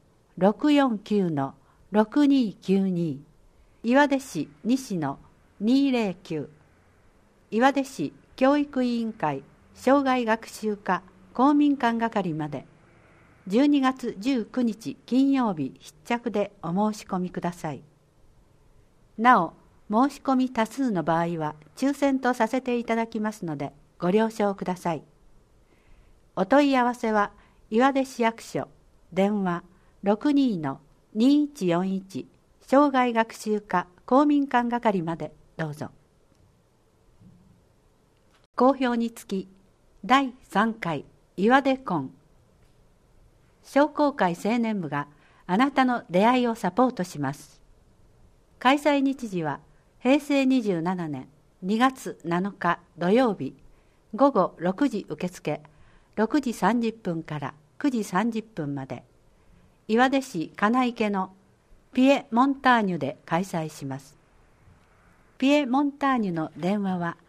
649-6292 岩出市西の209岩出市教育委員会生涯学習課公民館係まで12月19日金曜日必着でお申し込みください。なお、申し込み多数の場合は抽選とさせていただきますのでご了承ください。お問い合わせは岩出市役所電話 62-2141 生涯学習課公民館係までどうぞ。好評につき第3回岩出コン商工会青年部があなたの出会いをサポートします。開催日時は平成27年2月7日土曜日午後6時受付6時30分から9時30分まで岩出市金池のピエ・モンターニュで開催します。ピエ・モンターニュの電話は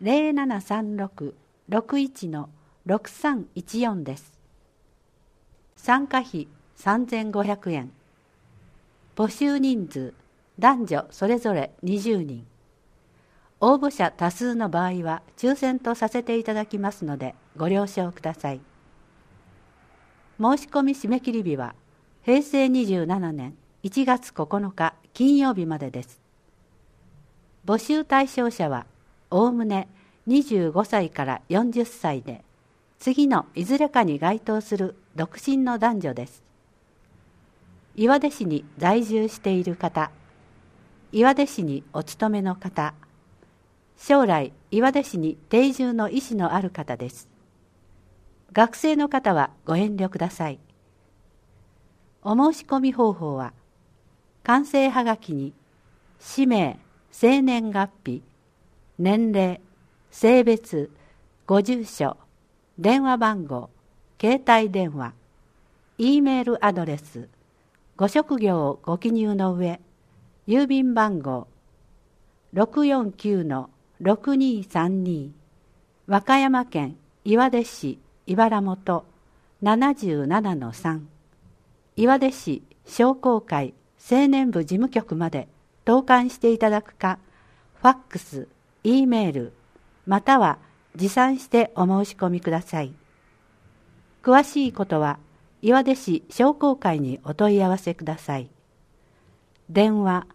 0736-61-6314 です。参加費3500円。募集人数男女それぞれ20人。応募者多数の場合は抽選とさせていただきますのでご了承ください。申し込み締め切り日は平成27年1月9日金曜日までです。募集対象者はおおむね25歳から40歳で次のいずれかに該当する独身の男女です。岩出市に在住している方、岩出市にお勤めの方、 将来岩出市に定住の意思のある方です。学生の方はご遠慮ください。お申し込み方法は、完成はがきに氏名、生年月日、年齢、性別、ご住所、電話番号、携帯電話、Eメールアドレス、ご職業をご記入の上、郵便番号 649-6232 和歌山県岩出市茨本 77-3 岩出市商工会青年部事務局まで投函していただくか、ファックス、Eメール、または持参してお申し込みください。詳しいことは岩出市商工会にお問い合わせください。電話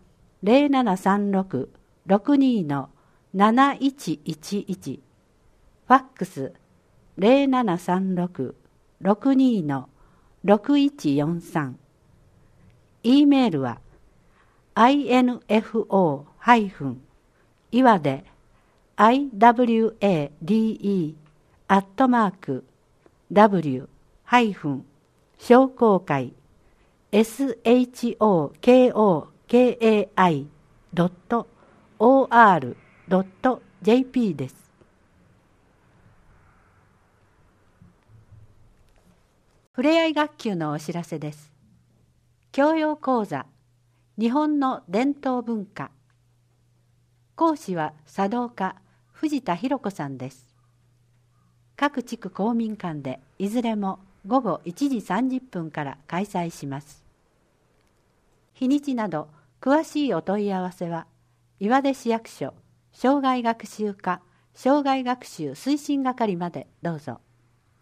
0736-62-7111 ファックス 0736-62-6143 Eメールは info- 岩出 iwade w- 商工会 shokokai.or.jp です。ふれあい学級のお知らせです。教養講座日本の伝統文化、講師は茶道家藤田博子さんです。各地区公民館でいずれも午後1時30分から開催します。日にちなど詳しいお問い合わせは岩出市役所生涯学習課生涯学習推進係までどうぞ。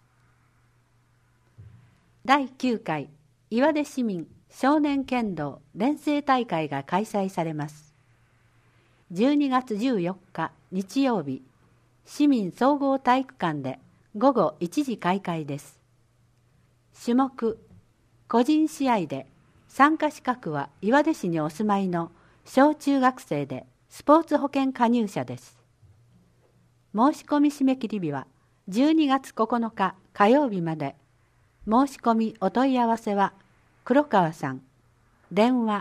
第9回岩出市民少年剣道連成大会が開催されます。12月14日日曜日、市民総合体育館で午後1時開会です。種目、個人試合で参加資格は岩出市にお住まいの小中学生でスポーツ保険加入者です。申し込み締め切り日は12月9日火曜日まで。申し込みお問い合わせは黒川さん、電話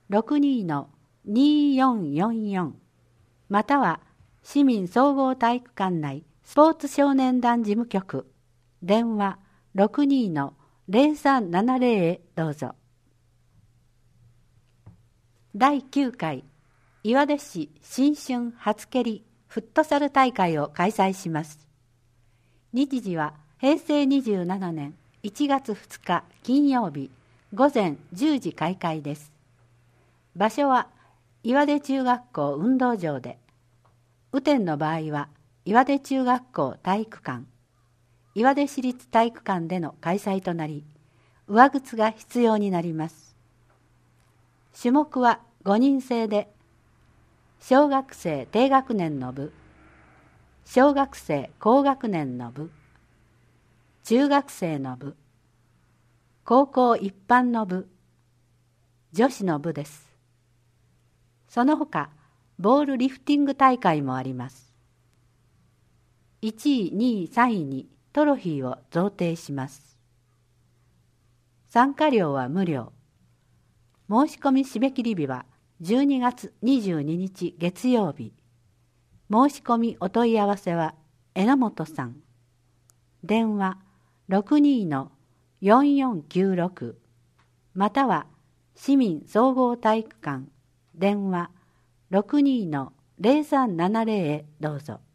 62-2444 または市民総合体育館内スポーツ少年団事務局電話 62-0370 へどうぞ。第9回岩出市新春初蹴りフットサル大会を開催します。日時は平成27年1月2日金曜日午前10時開会です。場所は岩出中学校運動場で、雨天の場合は岩出中学校体育館、岩出市立体育館での開催となり、上靴が必要になります。種目は5人制で、小学生低学年の部、小学生高学年の部、中学生の部、高校一般の部、女子の部です。その他、ボールリフティング大会もあります。1位、2位、3位にトロフィーを贈呈します。参加料は無料。申し込み締め切り日は12月22日月曜日。申し込みお問い合わせは榎本さん。電話 62-4496 または市民総合体育館電話 62-0370 へどうぞ。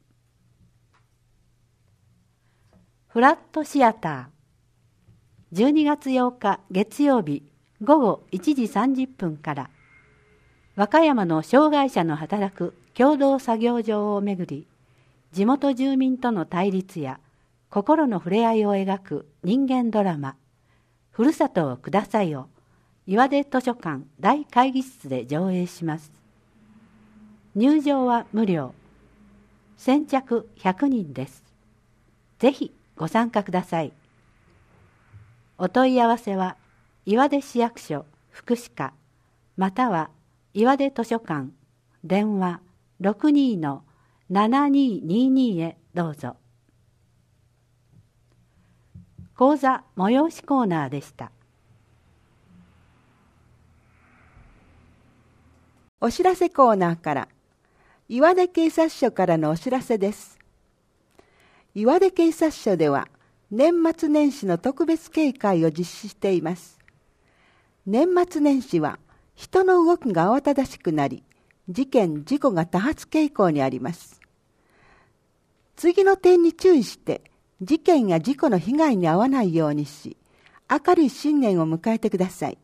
フラットシアター12月8日月曜日午後1時30分から和歌山の障害者の働く共同作業場をめぐり、地元住民との対立や心の触れ合いを描く人間ドラマふるさとをくださいを岩出図書館大会議室で上映します。入場は無料。先着100人です。ぜひご参加ください。お問い合わせは岩出市役所福祉課または岩出図書館電話 7222へどうぞ。講座催しコーナーでした。 お知らせコーナーから、岩出警察署からのお知らせです。岩出警察署では、年末年始の特別警戒を実施しています。年末年始は、人の動きが慌ただしくなり、事件・事故が多発傾向にあります。次の点に注意して、事件や事故の被害に遭わないようにし、明るい新年を迎えてください。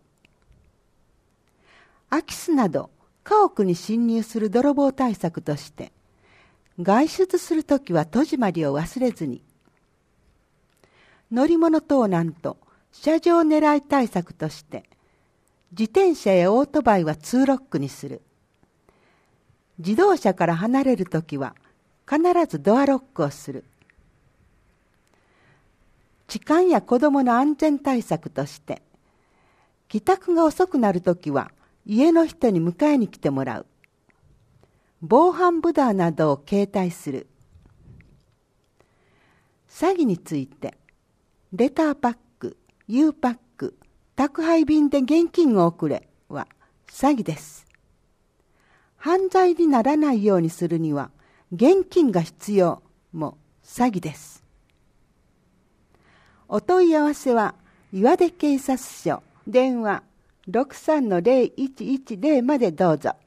空き巣など、家屋に侵入する泥棒対策として、外出するときは戸締まりを忘れずに、乗り物盗難と車上狙い対策として、自転車やオートバイはツーロックにする。自動車から離れるときは必ずドアロックをする。痴漢や子どもの安全対策として、帰宅が遅くなるときは家の人に迎えに来てもらう。防犯ブザーなどを携帯する。詐欺について、レターパック、Uパック、宅配便で現金を送れは詐欺です。犯罪にならないようにするには現金が必要も詐欺です。お問い合わせは岩出警察署電話 63-0110 までどうぞ。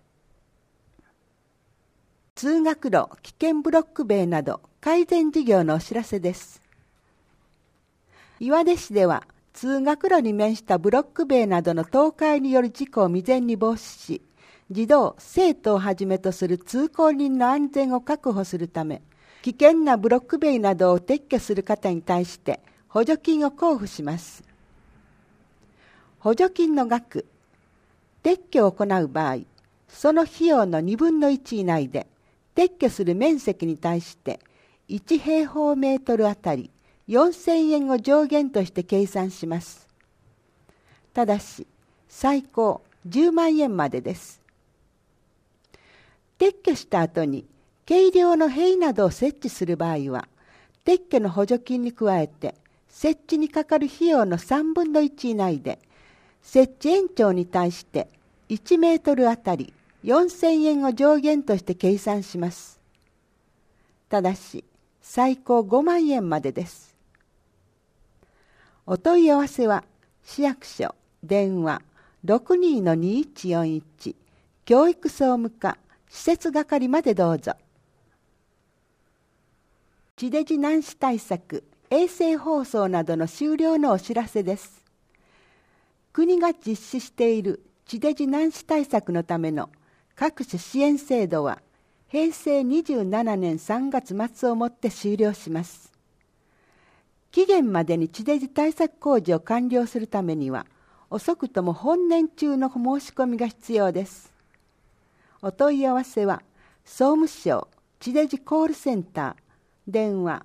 通学路危険ブロック塀など改善事業のお知らせです。岩出市では通学路に面したブロック塀などの倒壊による事故を未然に防止し、児童・生徒をはじめとする通行人の安全を確保するため、危険なブロック塀などを撤去する方に対して補助金を交付します。補助金の額、撤去を行う場合、その費用の2分の1以内で、撤去する面積に対して1平方メートルあたり4000円を上限として計算します。ただし、最高10万円までです。撤去した後に軽量の塀などを設置する場合は、撤去の補助金に加えて、設置にかかる費用の3分の1以内で、設置延長に対して1メートルあたり4000円を上限として計算します。ただし、最高5万円までです。お問い合わせは、市役所、電話 62-2141、教育総務課、施設係までどうぞ。地デジ難視対策、衛星放送などの終了のお知らせです。国が実施している地デジ難視対策のための各種支援制度は、平成27年3月末をもって終了します。期限までに地デジ対策工事を完了するためには、遅くとも本年中の申し込みが必要です。お問い合わせは、総務省地デジコールセンター、電話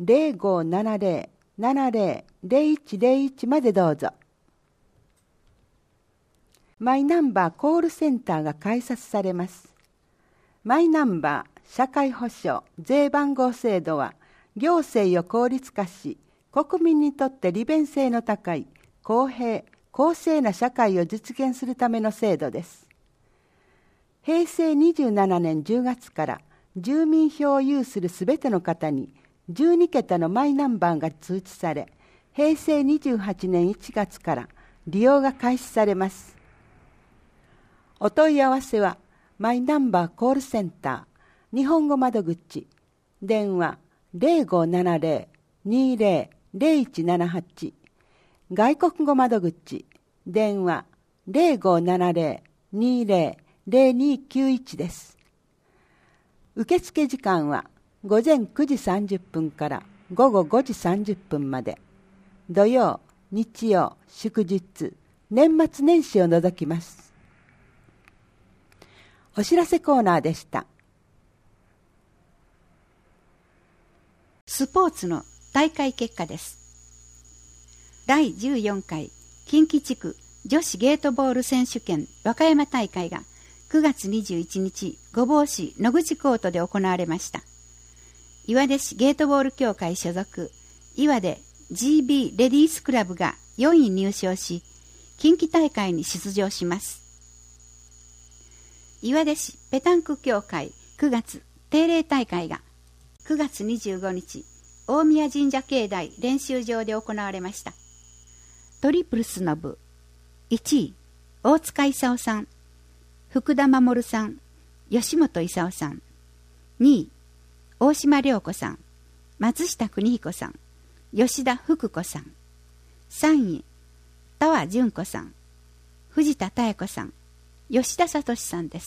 0570-70-0101 までどうぞ。マイナンバーコールセンターが開設されます。マイナンバー社会保障税番号制度は、行政を効率化し、国民にとって利便性の高い公平・公正な社会を実現するための制度です。平成27年10月から住民票を有するすべての方に12桁のマイナンバーが通知され、平成28年1月から利用が開始されます。お問い合わせは、マイナンバーコールセンター、日本語窓口、電話 0570-20-0178、外国語窓口、電話 0570-20-0291 です。受付時間は午前9時30分から午後5時30分まで、土曜、日曜、祝日、年末年始を除きます。お知らせコーナーでした。 スポーツの大会結果です。第14回近畿地区女子ゲートボール選手権和歌山大会が 9月21日、御坊市野口コートで行われました。岩出市ゲートボール協会所属、岩出 GB レディースクラブが4位入賞し、近畿大会に出場します。岩出市ペタンク協会9月定例大会が9月25日、大宮神社境内練習場で行われました。トリプルスの部、1位、大塚勲さん、福田守さん、吉本勲さん。2位、大島良子さん、松下邦彦さん、吉田福子さん。3位、田和純子さん、藤田妙子さん、吉田聡さんです。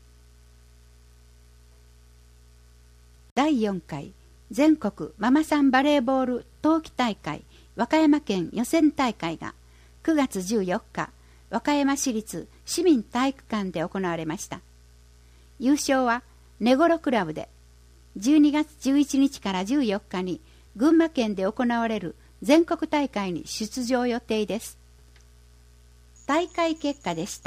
第4回全国ママさんバレーボール冬季大会和歌山県予選大会が9月14日、和歌山市立市民体育館で行われました。優勝は根頃クラブで、12月11日から14日に群馬県で行われる全国大会に出場予定です。大会結果でした。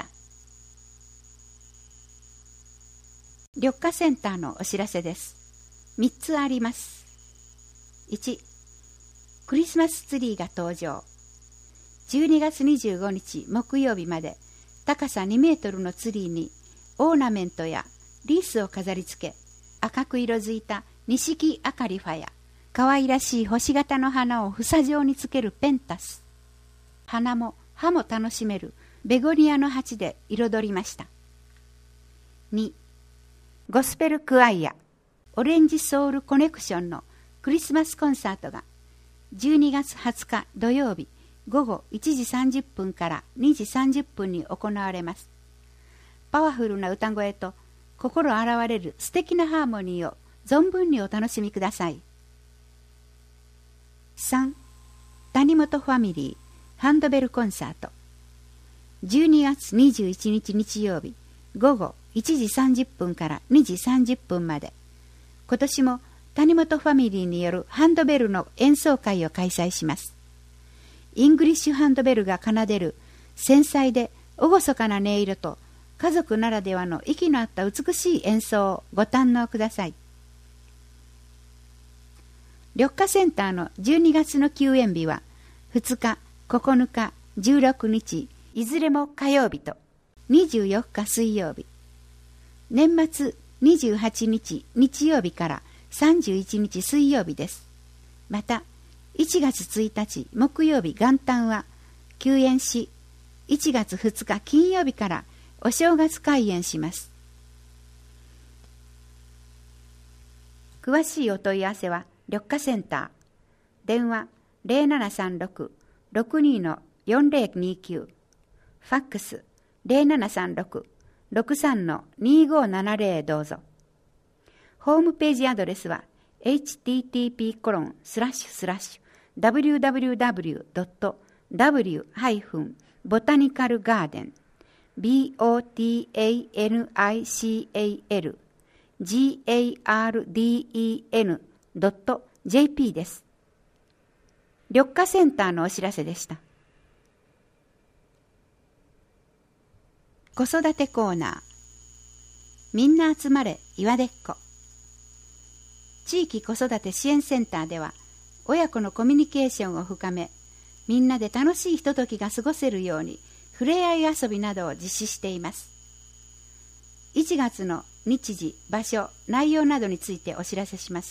緑化センターのお知らせです。3つあります。1、クリスマスツリーが登場。12月25日木曜日まで高さ2メートルのツリーにオーナメントやリースを飾り付け、赤く色づいた錦アカリファや可愛らしい星型の花を房状につけるペンタス、花も葉も楽しめるベゴニアの鉢で彩りました。2、ゴスペルクワイアオレンジソウルコネクションのクリスマスコンサートが12月20日土曜日午後1時30分から2時30分に行われます。パワフルな歌声と心洗われる素敵なハーモニーを存分にお楽しみください。3、谷本ファミリーハンドベルコンサート。12月21日日曜日午後1時30分から2時30分まで、今年も谷本ファミリーによるハンドベルの演奏会を開催します。イングリッシュハンドベルが奏でる繊細で厳かな音色と家族ならではの息の合った美しい演奏をご堪能ください。緑化センターの12月の休園日は2日、9日、16日、いずれも火曜日と24日水曜日。年末28日日曜日から31日水曜日です。また、1月1日木曜日元旦は休園し、1月2日金曜日からお正月開園します。詳しいお問い合わせは緑化センター。電話 0736-62-4029。ファックス 0736-63-2570 どうぞ。ホームページアドレスは http://www.botanicalgarden.jp です。緑化センターのお知らせでした。子育てコーナー。みんな集まれ岩出っ子。地域子育て支援センターでは、親子のコミュニケーションを深め、みんなで楽しいひとときが過ごせるように、ふれあい遊びなどを実施しています。1月の日時、場所、内容などについてお知らせします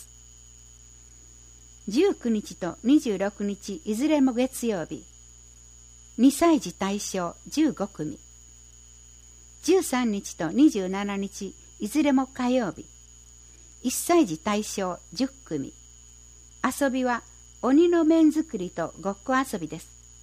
。19日と26日、いずれも月曜日。2歳児対象15組。13日と27日、いずれも火曜日。1歳児対象10組。遊びは鬼の面作りとごっこ遊びです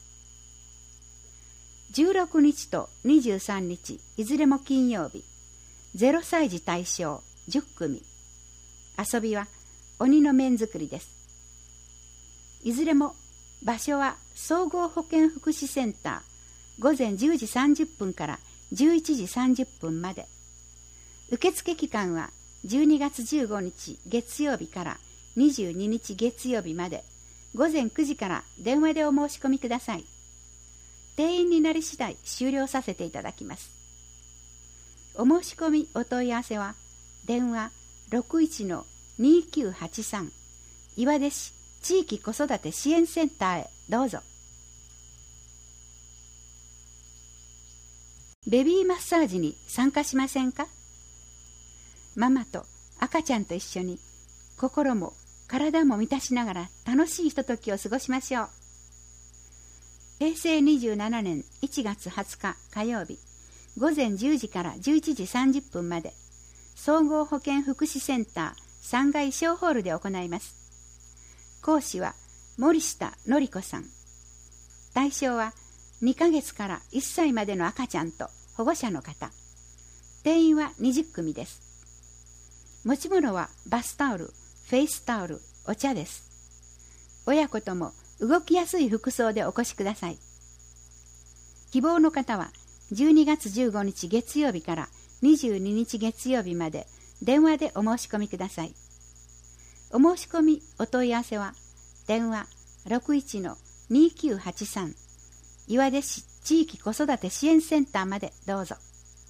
。16日と23日、いずれも金曜日。0歳児対象10組。遊びは鬼の面作りです。いずれも場所は総合保健福祉センター、午前10時30分から11時30分まで。受付期間は12月15日月曜日から22日月曜日まで、午前9時から電話でお申し込みください。定員になり次第終了させていただきます。 お申し込みお問い合わせは電話 61-2983 岩出市地域子育て支援センターへどうぞ。ベビーマッサージに参加しませんか？ママと赤ちゃんと一緒に心も体も満たしながら楽しいひとときを過ごしましょう。平成27年1月20日火曜日午前10時から11時30分まで総合保健福祉センター3階小ホールで行います。講師は森下典子さん。対象は2ヶ月から1歳までの赤ちゃんと保護者の方。定員は20組です。持ち物はバスタオル、フェイスタオル、お茶です。親子とも動きやすい服装でお越しください。希望の方は12月15日月曜日から22日月曜日まで電話でお申し込みください。お申し込みお問い合わせは電話 61-2983 岩出市地域子育て支援センターまでどうぞ。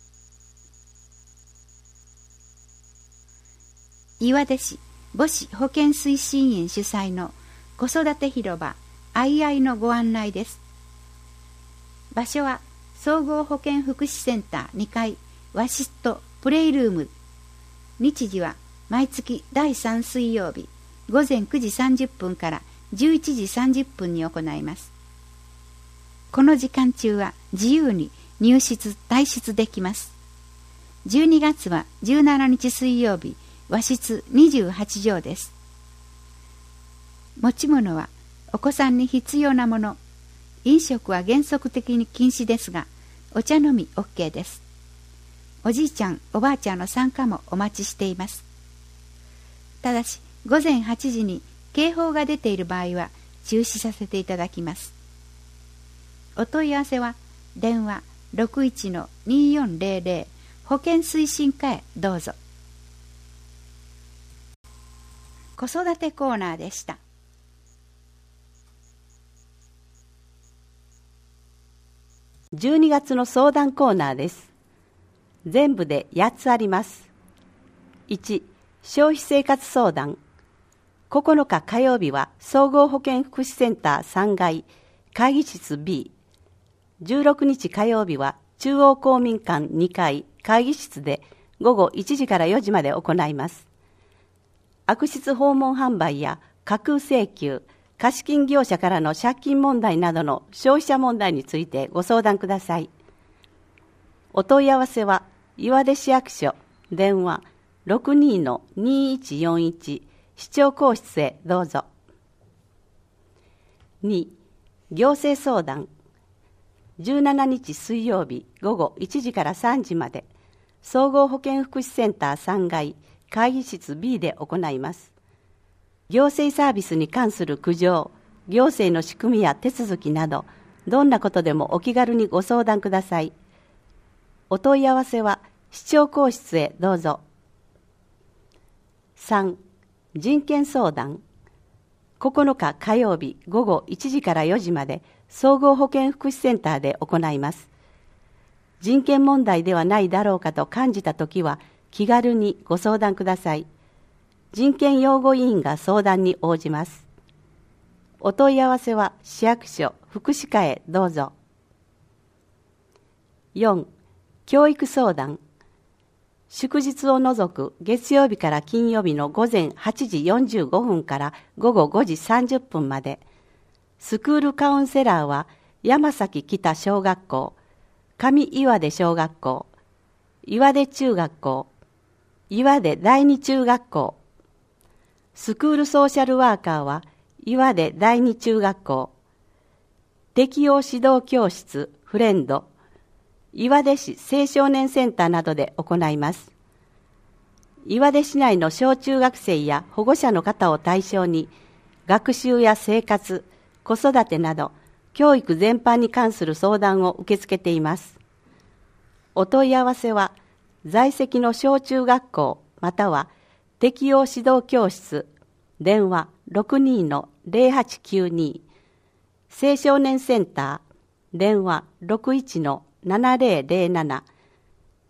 岩出市母子保健推進員主催の子育て広場あいあいのご案内です。場所は総合保健福祉センター2階和室とプレイルーム。日時は毎月第3水曜日午前9時30分から11時30分に行います。この時間中は自由に入室退室できます。12月は17日水曜日和室28畳です。持ち物はお子さんに必要なもの。飲食は原則的に禁止ですがお茶飲み OK です。おじいちゃんおばあちゃんの参加もお待ちしています。ただし午前8時に警報が出ている場合は中止させていただきます。お問い合わせは電話 61-2400 保健推進課へどうぞ。子育てコーナーでした。 12月の相談コーナーです。全部で8つあります。1、消費生活相談。9日火曜日は総合保健福祉センター3階会議室 B。16日火曜日は中央公民館2階会議室で午後1時から4時まで行います。悪質訪問販売や架空請求、貸金業者からの借金問題などの消費者問題についてご相談ください。お問い合わせは岩出市役所電話 62-2141 市長公室へどうぞ。2、行政相談。17日水曜日午後1時から3時まで総合保健福祉センター3階会議室 B で行います。行政サービスに関する苦情、行政の仕組みや手続きなど、どんなことでもお気軽にご相談ください。お問い合わせは市長公室へどうぞ。3、人権相談。9日火曜日午後1時から4時まで総合保健福祉センターで行います。人権問題ではないだろうかと感じたときは気軽にご相談ください。人権擁護委員が相談に応じます。お問い合わせは市役所福祉課へどうぞ。4、教育相談。祝日を除く月曜日から金曜日の午前8時45分から午後5時30分まで、スクールカウンセラーは山崎北小学校、上岩出小学校、岩出中学校、岩出第二中学校、スクールソーシャルワーカーは岩出第二中学校、適応指導教室フレンド、岩出市青少年センターなどで行います。岩出市内の小中学生や保護者の方を対象に、学習や生活、子育てなど、教育全般に関する相談を受け付けています。お問い合わせは、在籍の小中学校または適応指導教室、電話 62-0892、青少年センター、電話 61-7007、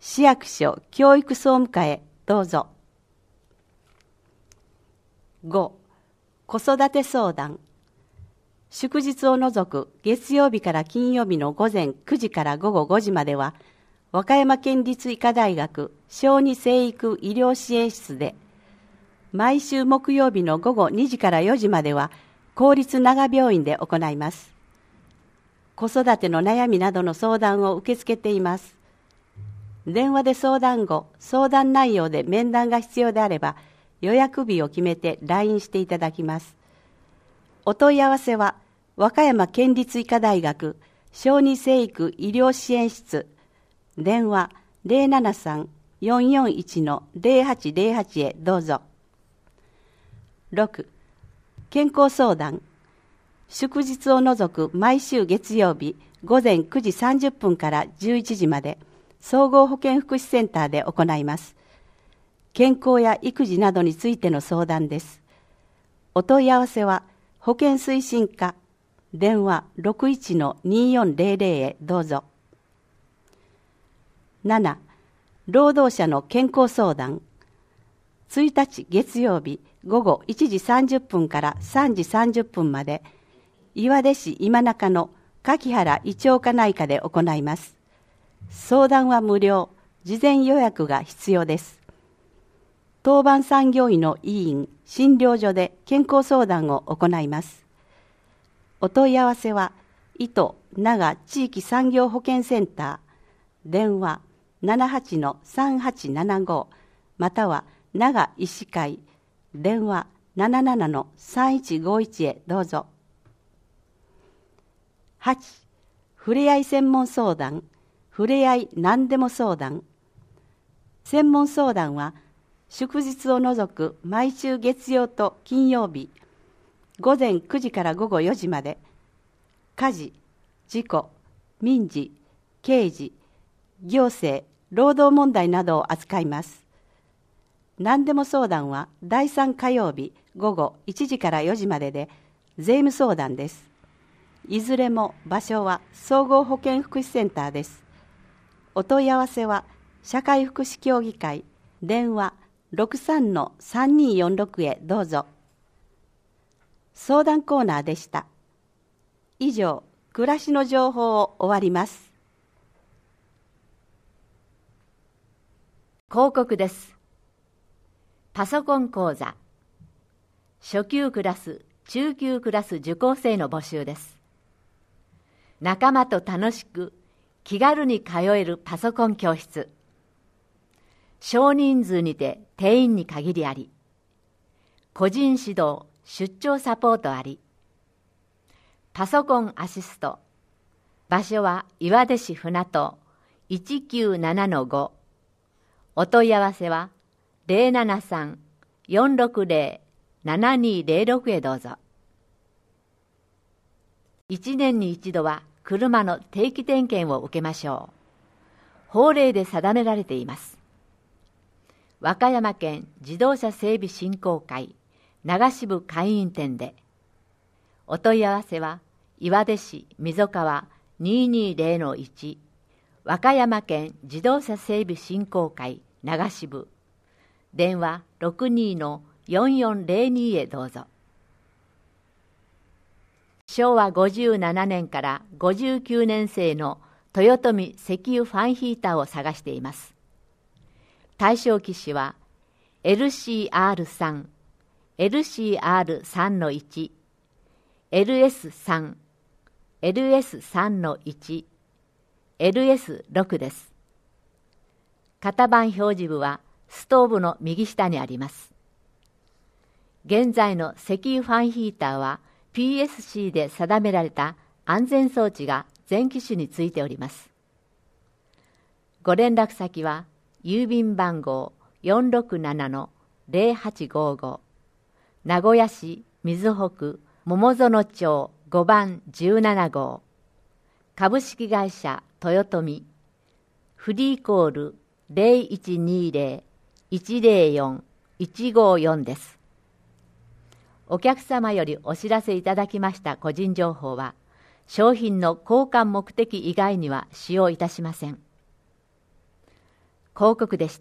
市役所教育総務課へどうぞ。5、子育て相談。祝日を除く月曜日から金曜日の午前9時から午後5時までは、和歌山県立医科大学小児生育医療支援室で、毎週木曜日の午後2時から4時までは、公立長病院で行います。子育ての悩みなどの相談を受け付けています。電話で相談後、相談内容で面談が必要であれば、予約日を決めて LINE していただきます。お問い合わせは、和歌山県立医科大学小児生育医療支援室、電話 073-441-0808 へどうぞ。6、健康相談。祝日を除く毎週月曜日午前9時30分から11時まで、総合保健福祉センターで行います。健康や育児などについての相談です。お問い合わせは、保健推進課、電話 61-2400 へどうぞ。7、労働者の健康相談。1日月曜日午後1時30分から3時30分まで、岩出市今中の柿原胃腸科内科で行います。相談は無料、事前予約が必要です。当番産業医の医院、診療所で健康相談を行います。お問い合わせは、伊東長地域産業保健センター、電話 78-3875 または長医師会、電話 77-3151 へどうぞ。8、ふれあい専門相談、ふれあい何でも相談。専門相談は、祝日を除く毎週月曜と金曜日、午前9時から午後4時まで、家事、事故、民事、刑事、行政、労働問題などを扱います。何でも相談は第3火曜日午後1時から4時までで、税務相談です。いずれも場所は総合保健福祉センターです。お問い合わせは社会福祉協議会、電話 63-3246 へどうぞ。相談コーナーでした。以上、暮らしの情報を終わります。 広告です。パソコン講座、初級クラス、中級クラス受講生の募集です。仲間と楽しく気軽に通えるパソコン教室。少人数にて定員に限りあり、個人指導、出張サポートあり、パソコンアシスト。場所は岩出市船戸 197-5。お問い合わせは 073-460-7206 へどうぞ。1年に一度は車の定期点検を受けましょう。法令で定められています。和歌山県自動車整備振興会長支部会員店で。お問い合わせは岩出市溝川 220-1 和歌山県自動車整備振興会長支部、電話 62-4402 へどうぞ。昭和57年から59年製の豊臣石油ファンヒーターを探しています。対象機種は LCR3、LCR3-1、LS3、LS3-1、LS6 です。型番表示部はストーブの右下にあります。現在の石油ファンヒーターは PSC で定められた安全装置が全機種についております。ご連絡先は郵便番号 467-0855 名古屋市瑞穂区桃園町5番17号株式会社豊臣フリーコール 0120-104-154 です。お客様よりお知らせいただきました個人情報は商品の交換目的以外には使用いたしません。 広告でした。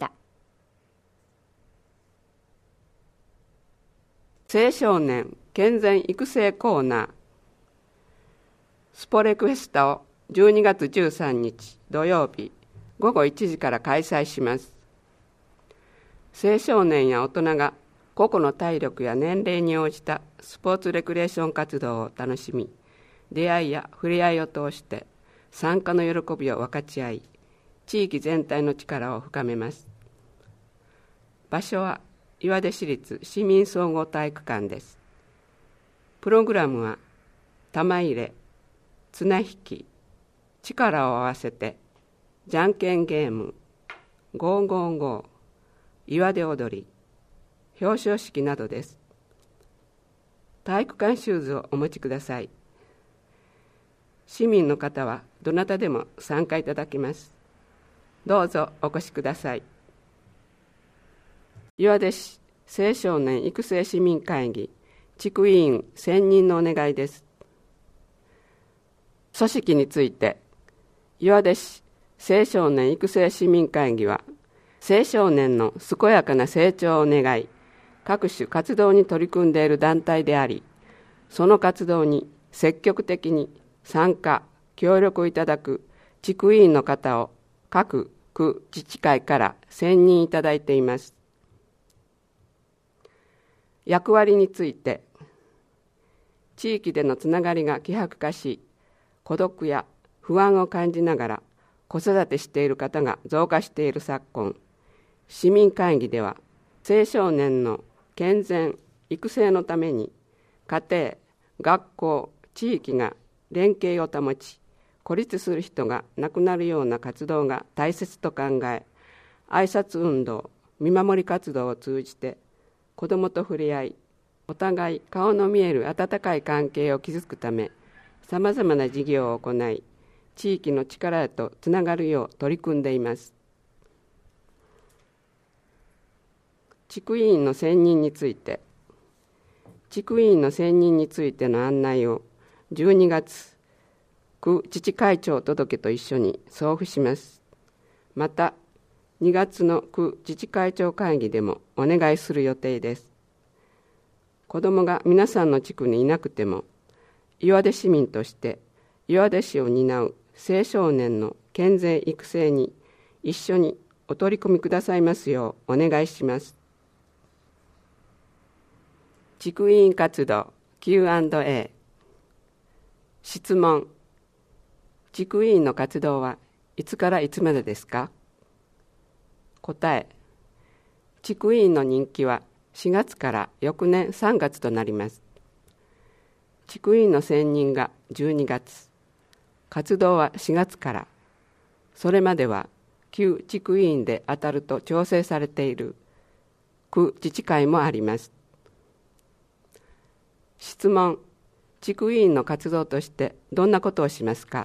青少年健全育成コーナー。スポレクフェスタを12月13日土曜日午後1時から開催します。青少年や大人が個々の体力や年齢に応じたスポーツレクリエーション活動を楽しみ、出会いや触れ合いを通して参加の喜びを分かち合い、地域全体の力を深めます。場所は岩出市立市民総合体育館です。プログラムは玉入れ、綱引き、力を合わせて、じゃんけんゲーム、ゴーゴーゴー、岩出踊り、表彰式などです。体育館シューズをお持ちください。市民の方はどなたでも参加いただけます。どうぞお越しください。岩出市青少年育成市民会議地区委員選任のお願いです。組織について、岩出市青少年育成市民会議は青少年の健やかな成長を願い、各種活動に取り組んでいる団体であり、その活動に積極的に参加協力いただく地区委員の方を各区自治会から選任いただいています。役割について、地域でのつながりが希薄化し、孤独や不安を感じながら子育てしている方が増加している昨今、市民会議では青少年の健全育成のために家庭、学校、地域が連携を保ち、孤立する人がなくなるような活動が大切と考え、挨拶運動、見守り活動を通じて子どもと触れ合い、お互い顔の見える温かい関係を築くため、さまざまな事業を行い、地域の力へとつながるよう取り組んでいます。地区委員の選任について、地区委員の選任についての案内を12月、区自治会長届と一緒に送付します。また、2月の区自治会長会議でもお願いする予定です。子どもが皆さんの地区にいなくても、岩出市民として岩出市を担う青少年の健全育成に一緒にお取り組みくださいますようお願いします。地区委員活動 Q&A。 質問。地区委員の活動はいつからいつまでですか？答え。地区委員の任期は4月から翌年3月となります。地区委員の選任が12月、活動は4月から、それまでは旧地区委員で当たると調整されている区自治会もあります。質問。地区委員の活動としてどんなことをしますか？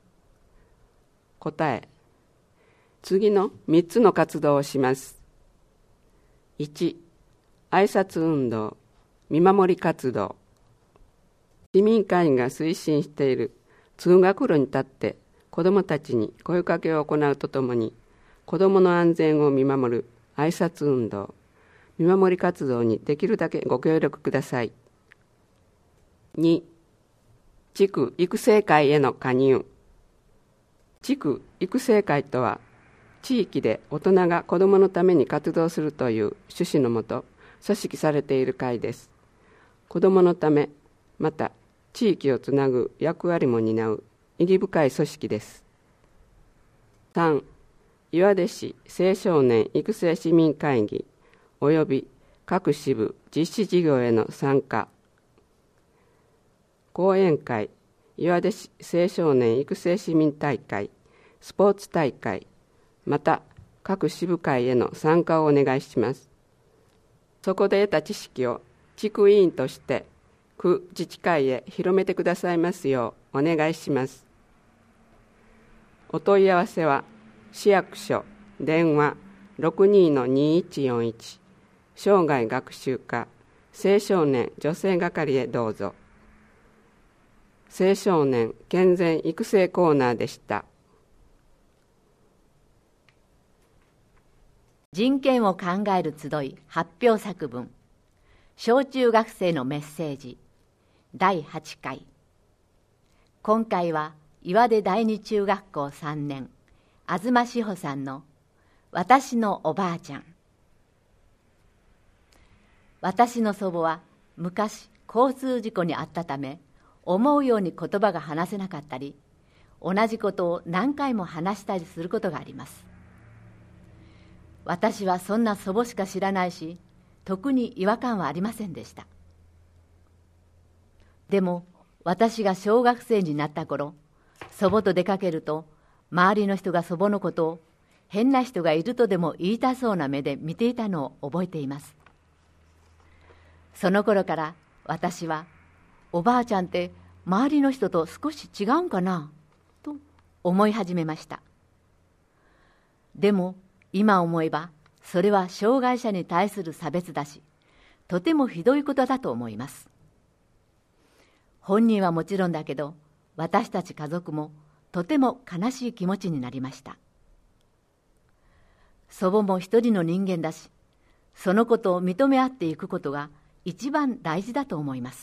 答え。次の3つの活動をします。1、挨拶運動、見守り活動。市民会議が推進している通学路に立って子どもたちに声かけを行うとともに、子どもの安全を見守る挨拶運動、見守り活動にできるだけご協力ください。2、地区育成会への加入。地区育成会とは、地域で大人が子どものために活動するという趣旨のもと組織されている会です。子どものため、また地域をつなぐ役割も担う意義深い組織です。3、岩出市青少年育成市民会議および各支部実施事業への参加。講演会、岩出市青少年育成市民大会、スポーツ大会、また各支部会への参加をお願いします。そこで得た知識を地区委員として区自治会へ広めてくださいますようお願いします。お問い合わせは市役所電話 62-2141 生涯学習課青少年女性係へどうぞ。青少年健全育成コーナーでした。 人権を考える集い発表作文、小中学生のメッセージ第8回。今回は岩出第二中学校3年東志保さんの私のおばあちゃん。私の祖母は昔交通事故に遭ったため、思うように言葉が話せなかったり、同じことを何回も話したりすることがあります。私はそんな祖母しか知らないし、特に違和感はありませんでした。でも私が小学生になった頃、祖母と出かけると、周りの人が祖母のことを変な人がいるとでも言いたそうな目で見ていたのを覚えています。その頃から私は、おばあちゃんって周りの人と少し違うんかなと思い始めました。でも今思えば、それは障害者に対する差別だし、とてもひどいことだと思います。本人はもちろんだけど、私たち家族もとても悲しい気持ちになりました。祖母も一人の人間だし、そのことを認め合っていくことが一番大事だと思います。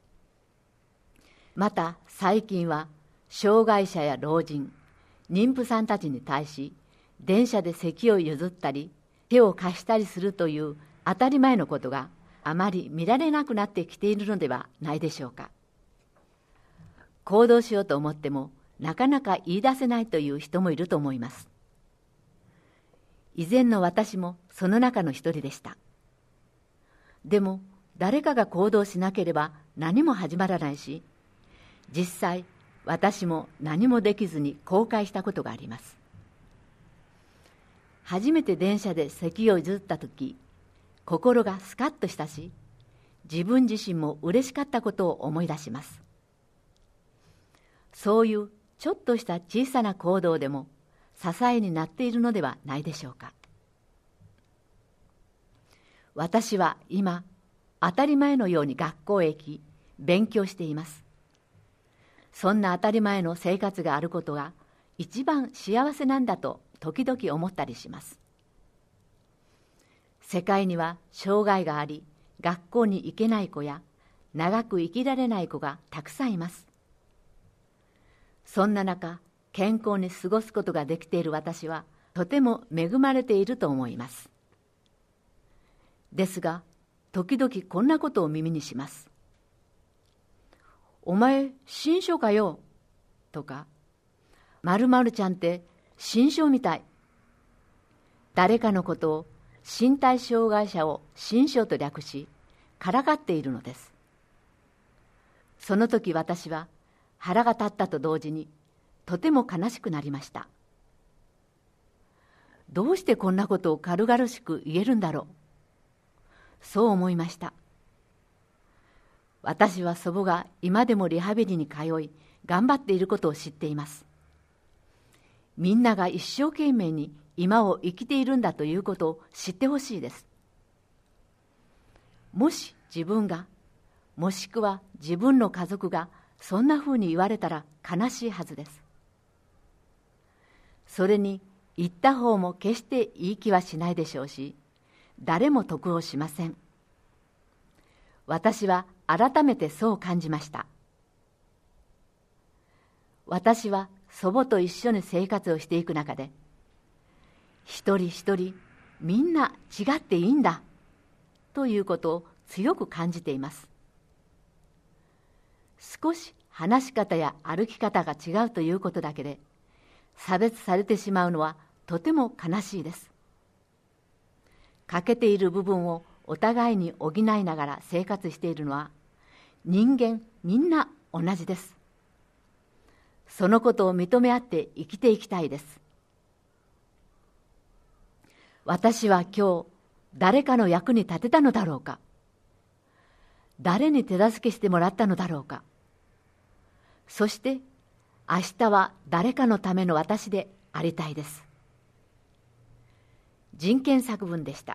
また最近は障害者や老人、妊婦さんたちに対し、電車で席を譲ったり手を貸したりするという当たり前のことがあまり見られなくなってきているのではないでしょうか。行動しようと思ってもなかなか言い出せないという人もいると思います。以前の私もその中の一人でした。でも誰かが行動しなければ何も始まらないし、実際私も何もできずに後悔したことがあります。初めて電車で席を譲ったとき、心がスカッとしたし、自分自身も嬉しかったことを思い出します。そういうちょっとした小さな行動でも支えになっているのではないでしょうか。私は今、当たり前のように学校へ行き、勉強しています。そんな当たり前の生活があることが一番幸せなんだと時々思ったりします。世界には障害があり、学校に行けない子や長く生きられない子がたくさんいます。そんな中、健康に過ごすことができている私はとても恵まれていると思います。ですが、時々こんなことを耳にします。お前、新書かよとか、〇〇ちゃんって新書みたい。誰かのことを身体障害者を新書と略し、からかっているのです。その時私は腹が立ったと同時にとても悲しくなりました。どうしてこんなことを軽々しく言えるんだろう。そう思いました。私は祖母が今でもリハビリに通い、頑張っていることを知っています。みんなが一生懸命に今を生きているんだということを知ってほしいです。もし自分が、もしくは自分の家族がそんなふうに言われたら悲しいはずです。それに言った方も決していい気はしないでしょうし、誰も得をしません。私は改めてそう感じました。私は祖母と一緒に生活をしていく中で、一人一人みんな違っていいんだということを強く感じています。少し話し方や歩き方が違うということだけで差別されてしまうのはとても悲しいです。欠けている部分をお互いに補いながら生活しているのは人間みんな同じです。そのことを認め合って生きていきたいです。私は今日誰かの役に立てたのだろうか。誰に手助けしてもらったのだろうか。そして明日は誰かのための私でありたいです。人権作文でした。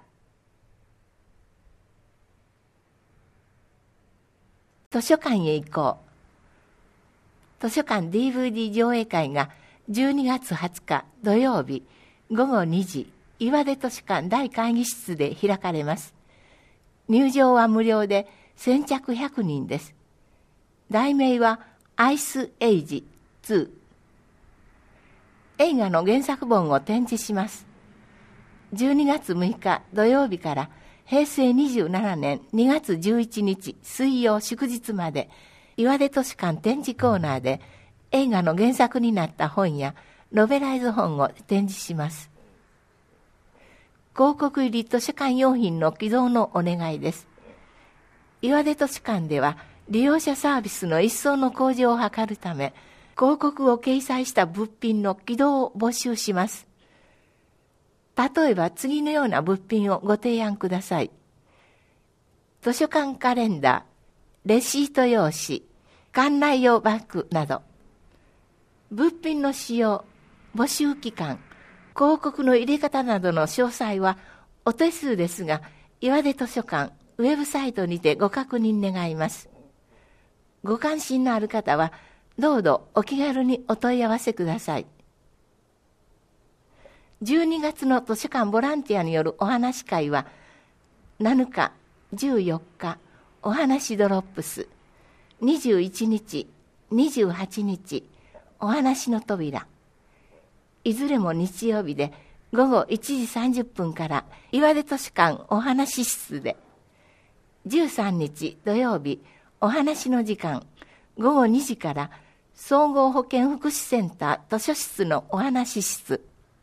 図書館へ行こう。図書館 DVD 上映会が12月20日土曜日午後2時岩出図書館大会議室で開かれます。入場は無料で先着100人です。題名はアイスエイジ2。映画の原作本を展示します。12月6日土曜日から平成27年2月11日水曜祝日まで、岩出図書館展示コーナーで映画の原作になった本やノベライズ本を展示します。広告入り図書館用品の寄贈のお願いです。岩出図書館では利用者サービスの一層の向上を図るため、広告を掲載した物品の寄贈を募集します。例えば次のような物品をご提案ください。図書館カレンダー、レシート用紙、館内用バッグなど。物品の使用、募集期間、広告の入れ方などの詳細はお手数ですが、岩出図書館ウェブサイトにてご確認願います。ご関心のある方はどうぞお気軽にお問い合わせください。12月の図書館ボランティアによるお話会は7日、14日、お話ドロップス、21日、28日、お話の扉。いずれも日曜日で午後1時30分から岩出図書館お話室で、13日土曜日お話の時間午後2時から総合保健福祉センター図書室のお話室。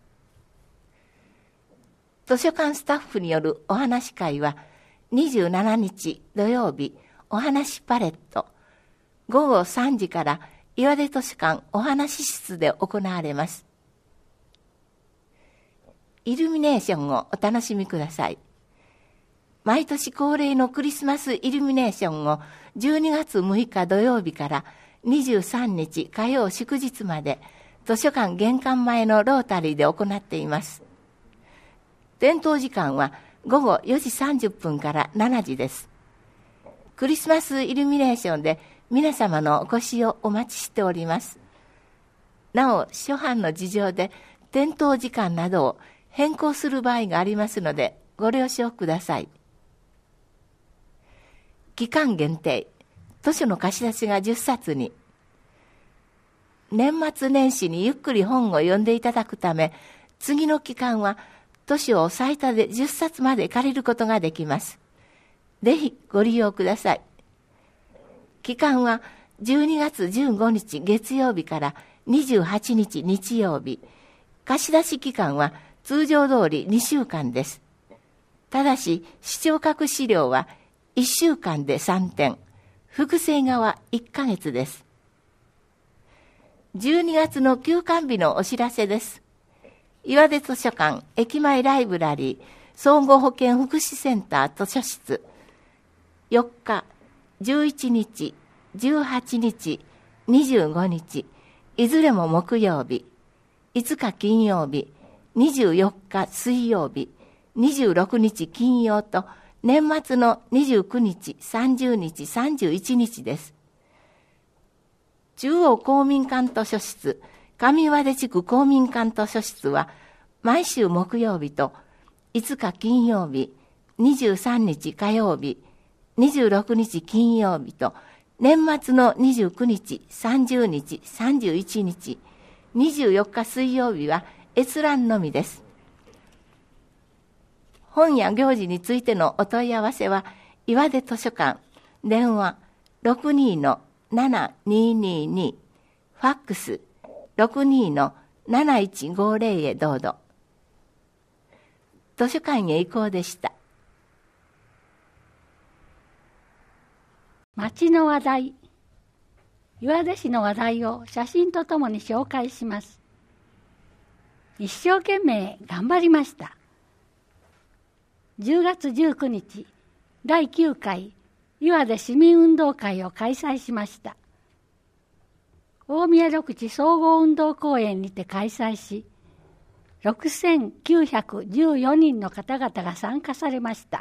図書館スタッフによるお話会は27日土曜日お話パレット午後3時から岩出図書館お話室で行われます。イルミネーションをお楽しみください。毎年恒例のクリスマスイルミネーションを12月6日土曜日から23日火曜祝日まで図書館玄関前のロータリーで行っています。点灯時間は午後4時30分から7時です。クリスマスイルミネーションで皆様のお越しをお待ちしております。なお、諸般の事情で点灯時間などを変更する場合がありますのでご了承ください。期間限定、図書の貸し出しが10冊に。年末年始にゆっくり本を読んでいただくため、次の期間は図書を最多で10冊まで借りることができます。ぜひご利用ください。期間は12月15日月曜日から28日日曜日。貸し出し期間は通常通り2週間です。ただし、視聴覚資料は1週間で3点、複製画は1ヶ月です。12月の休館日のお知らせです。岩出図書館駅前ライブラリー総合保健福祉センター図書室、4日、11日、18日、25日、いずれも木曜日、5日金曜日、24日水曜日、26日金曜と年末の29日、30日、31日です。中央公民館図書室、上岩出地区公民館図書室は毎週木曜日と5日金曜日、23日火曜日、26日金曜日と年末の29日、30日、31日、24日水曜日は閲覧のみです。本や行事についてのお問い合わせは岩出図書館電話 62-7222 ファックス 62-7150 へどうぞ。図書館へ行こうでした。 町の話題、岩出市の話題を写真とともに紹介します。一生懸命頑張りました。10月19日、第9回岩出市民運動会を開催しました。大宮緑地総合運動公園にて開催し、6914人の方々が参加されました。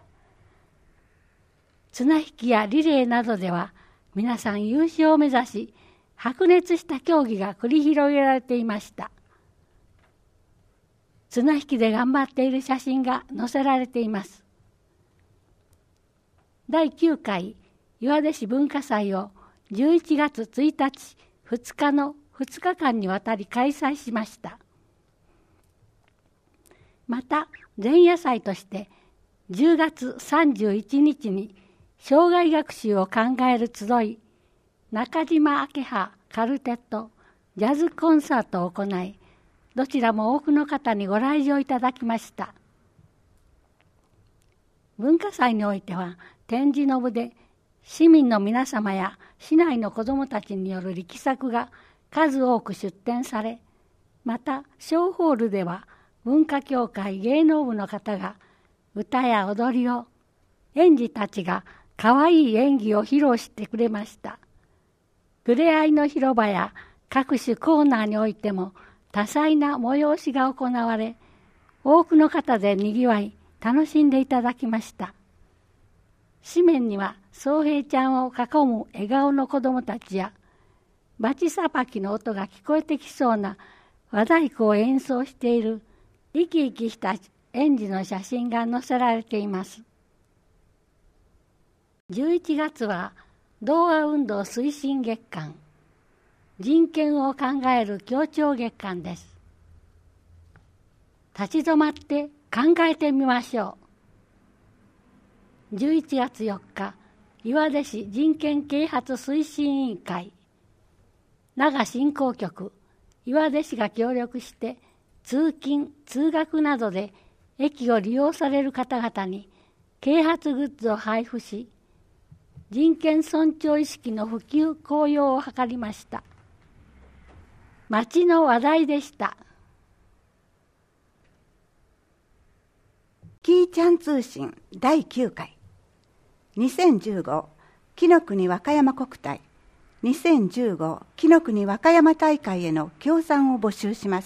綱引きやリレーなどでは皆さん優勝を目指し、白熱した競技が繰り広げられていました。 綱引きで頑張っている写真が載せられています。第9回岩出市文化祭を11月1日2日の2日間にわたり開催しました。また前夜祭として10月31日に生涯学習を考える集い中島明葉カルテットジャズコンサートを行い、どちらも多くの方にご来場いただきました。文化祭においては展示の部で市民の皆様や市内の子どもたちによる力作が数多く出展され、また小ホールでは文化協会芸能部の方が歌や踊りを、園児たちがかわいい演技を披露してくれました。ふれあいの広場や各種コーナーにおいても多彩な催しが行われ、多くの方でにぎわい楽しんでいただきました。紙面には宗平ちゃんを囲む笑顔の子どもたちやバチさばきの音が聞こえてきそうな和太鼓を演奏している生き生きした園児の写真が載せられています。11月は同和運動推進月間、人権を考える協調月間です。立ち止まって考えてみましょう。11月4日、岩出市人権啓発推進委員会、奈賀振興局、岩出市が協力して通勤・通学などで駅を利用される方々に啓発グッズを配布し、人権尊重意識の普及・高揚を図りました。町の話題でした。 キーちゃん通信第9回2015紀の国和歌山国体2015紀の国和歌山大会への協賛を募集します。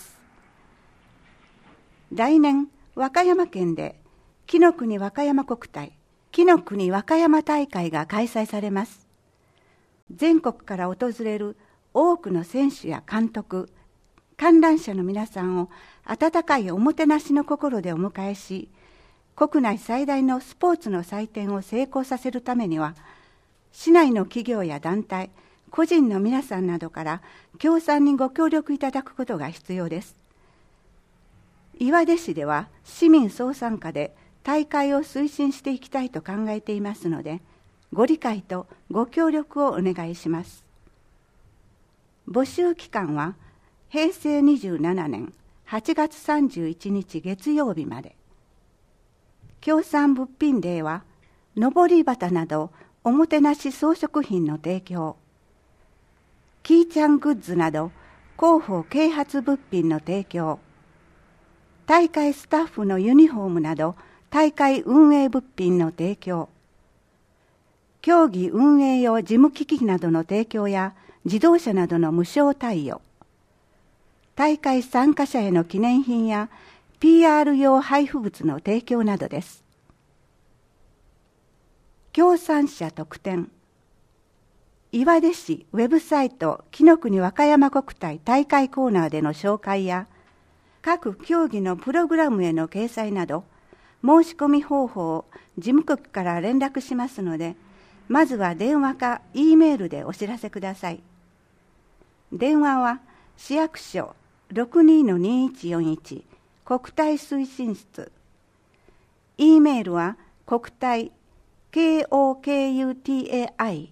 来年和歌山県で紀の国和歌山国体紀の国和歌山大会が開催されます。全国から訪れる多くの選手や監督、観覧者の皆さんを温かいおもてなしの心でお迎えし、国内最大のスポーツの祭典を成功させるためには、市内の企業や団体、個人の皆さんなどから協賛にご協力いただくことが必要です。岩出市では市民総参加で大会を推進していきたいと考えていますので、ご理解とご協力をお願いします。募集期間は平成27年8月31日月曜日まで。協賛物品例は、のぼり旗などおもてなし装飾品の提供、キーちゃんグッズなど広報啓発物品の提供、大会スタッフのユニフォームなど大会運営物品の提供、競技運営用事務機器などの提供や自動車などの無償貸与、大会参加者への記念品や PR 用配布物の提供などです。協賛者特典、岩出市ウェブサイト紀の国和歌山国体大会コーナーでの紹介や各競技のプログラムへの掲載など、申し込み方法を事務局から連絡しますので、まずは電話か E メールでお知らせください。電話は市役所 62-2141 国体推進室、E メールは国体 KOKUTAI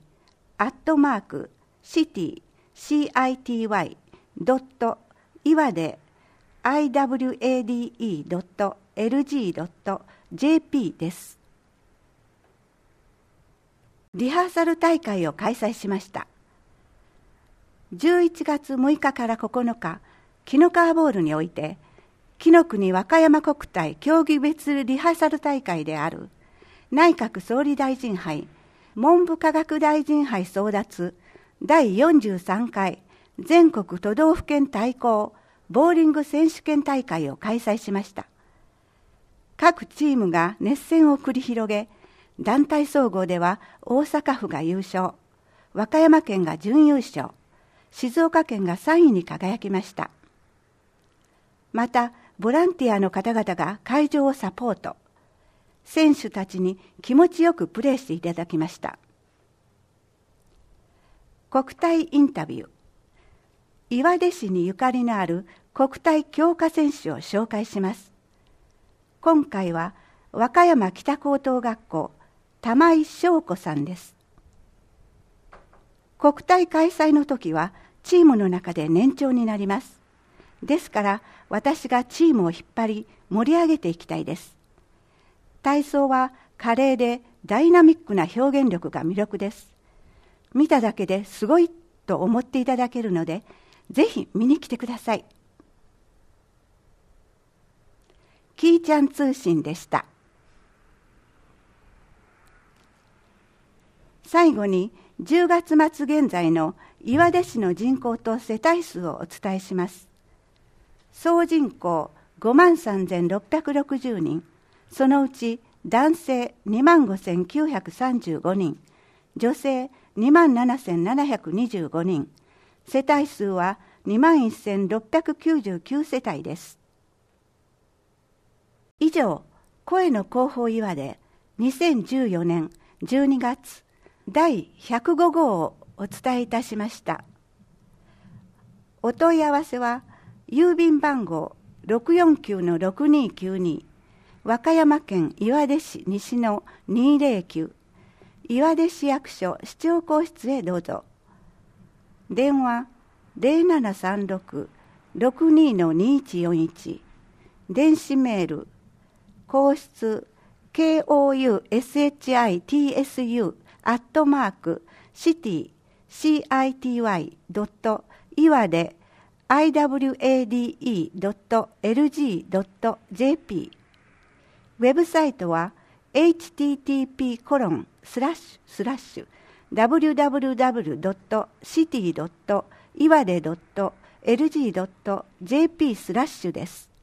@city.iwade.lg.jp です。リハーサル大会を開催しました。11月6日から9日、紀の川ボールにおいて、紀の国和歌山国体競技別リハーサル大会である内閣総理大臣杯文部科学大臣杯争奪第43回全国都道府県対抗ボーリング選手権大会を開催しました。各チームが熱戦を繰り広げ、団体総合では大阪府が優勝、和歌山県が準優勝、静岡県が3位に輝きました。また、 ボランティアの方々が会場をサポート。選手たちに気持ちよくプレーしていただきました。国体インタビュー。岩出市にゆかりのある国体強化選手を紹介します。今回は和歌山北高等学校玉井翔子さんです。国体開催の時はチームの中で年長になります。ですから私がチームを引っ張り盛り上げていきたいです。体操は華麗でダイナミックな表現力が魅力です。見ただけですごいと思っていただけるので、ぜひ見に来てください。キーちゃん通信でした。最後に10月末現在の岩出市の人口と世帯数をお伝えします。総人口53,660人、そのうち男性25,935人、女性27,725人、世帯数は21,699世帯です。以上、声の広報岩出2014年12月第105号をお伝えいたしました。お問い合わせは郵便番号 649-6292 和歌山県岩出市西の209岩出市役所市長公室へどうぞ。電話 0736-62-2141 電子メール皇室 city.city@city.iwade.lg.jp ウェブサイトは http://www.city.iwade.lg.jp/ です。